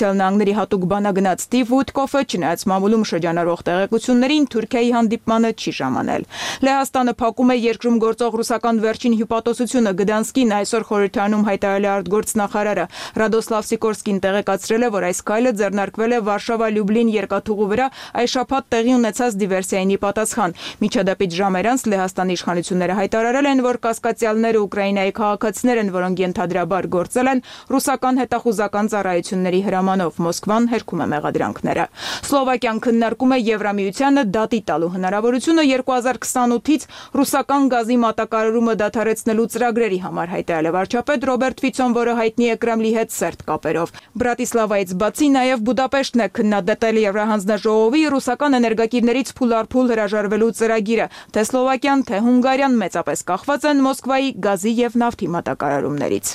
Իսրայելի հատուկ բանագնաց Սթիվ Ուիթկոֆը չնայած մամուլում շրջանառող տեղեկություններին Թուրքիայի հանդիպմանը չի ժամանել։ Լեհաստանը փակում է երկրում գործող ռուսական վերջին հյուպատոսությունը Գդանսկին այսօր խորհրդարանում հայտարարել է արտգործնախարարը Ռադոսլավ Սիկորսկին տեղեկացրել է, որ այս քայլը ձեռնարկվել է Վարշավա-Լյուբլին երկաթուղու վրա այս շաբաթ տեղի ունեցած դիվերսիային պատասխան։ Միջադեպից ժամեր անց Լեհաստանի իշխանությունները հայտարարել են, որ կասկածյալները Ուկրաինայի քաղաքացիներ են, որոնք ենթադրաբար գործել են ռուսական հետախուզական ծառայությունների հրամանով։ Մոսկվան հերքում է մեղադրանքները։ Սլովակիան քննարկում է Եվրամիությանը դատի տալու հնարավորությունը 2028-ից ռուսական գազի մատակարարումը դադարեցնելու ծրագրերի համար, հայտարարել է վարչապետ Ռոբերտ Ֆիցոն, որը հայտնի է Կրեմլի հետ սերտ կապերով։ Բրատիսլավայից բացի նաև Բուդապեշտն է քննադատել Եվրահանձնաժողովի ռուսական էներգակիրներից փուլարփուլ հրաժարվելու ծրագիրը, թե Սլովակիան, թե Հունգարիան մեծապես կախված են Մոսկվայի գազի եւ նավթի մատակարարումներից։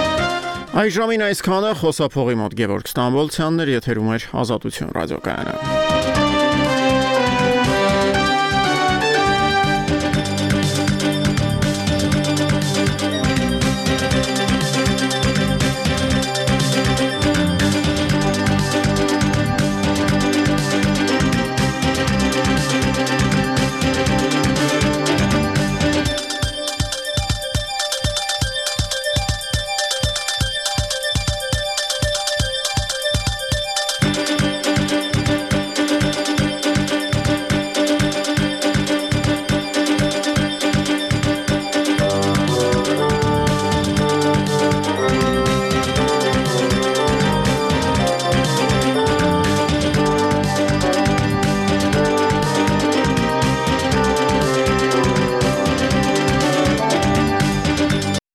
Այժմին այսքանը խոսափողի մոտ Գևորգ Ստամբոլցյանն էր, եթերում էր Ազատություն ռադիոկայանը։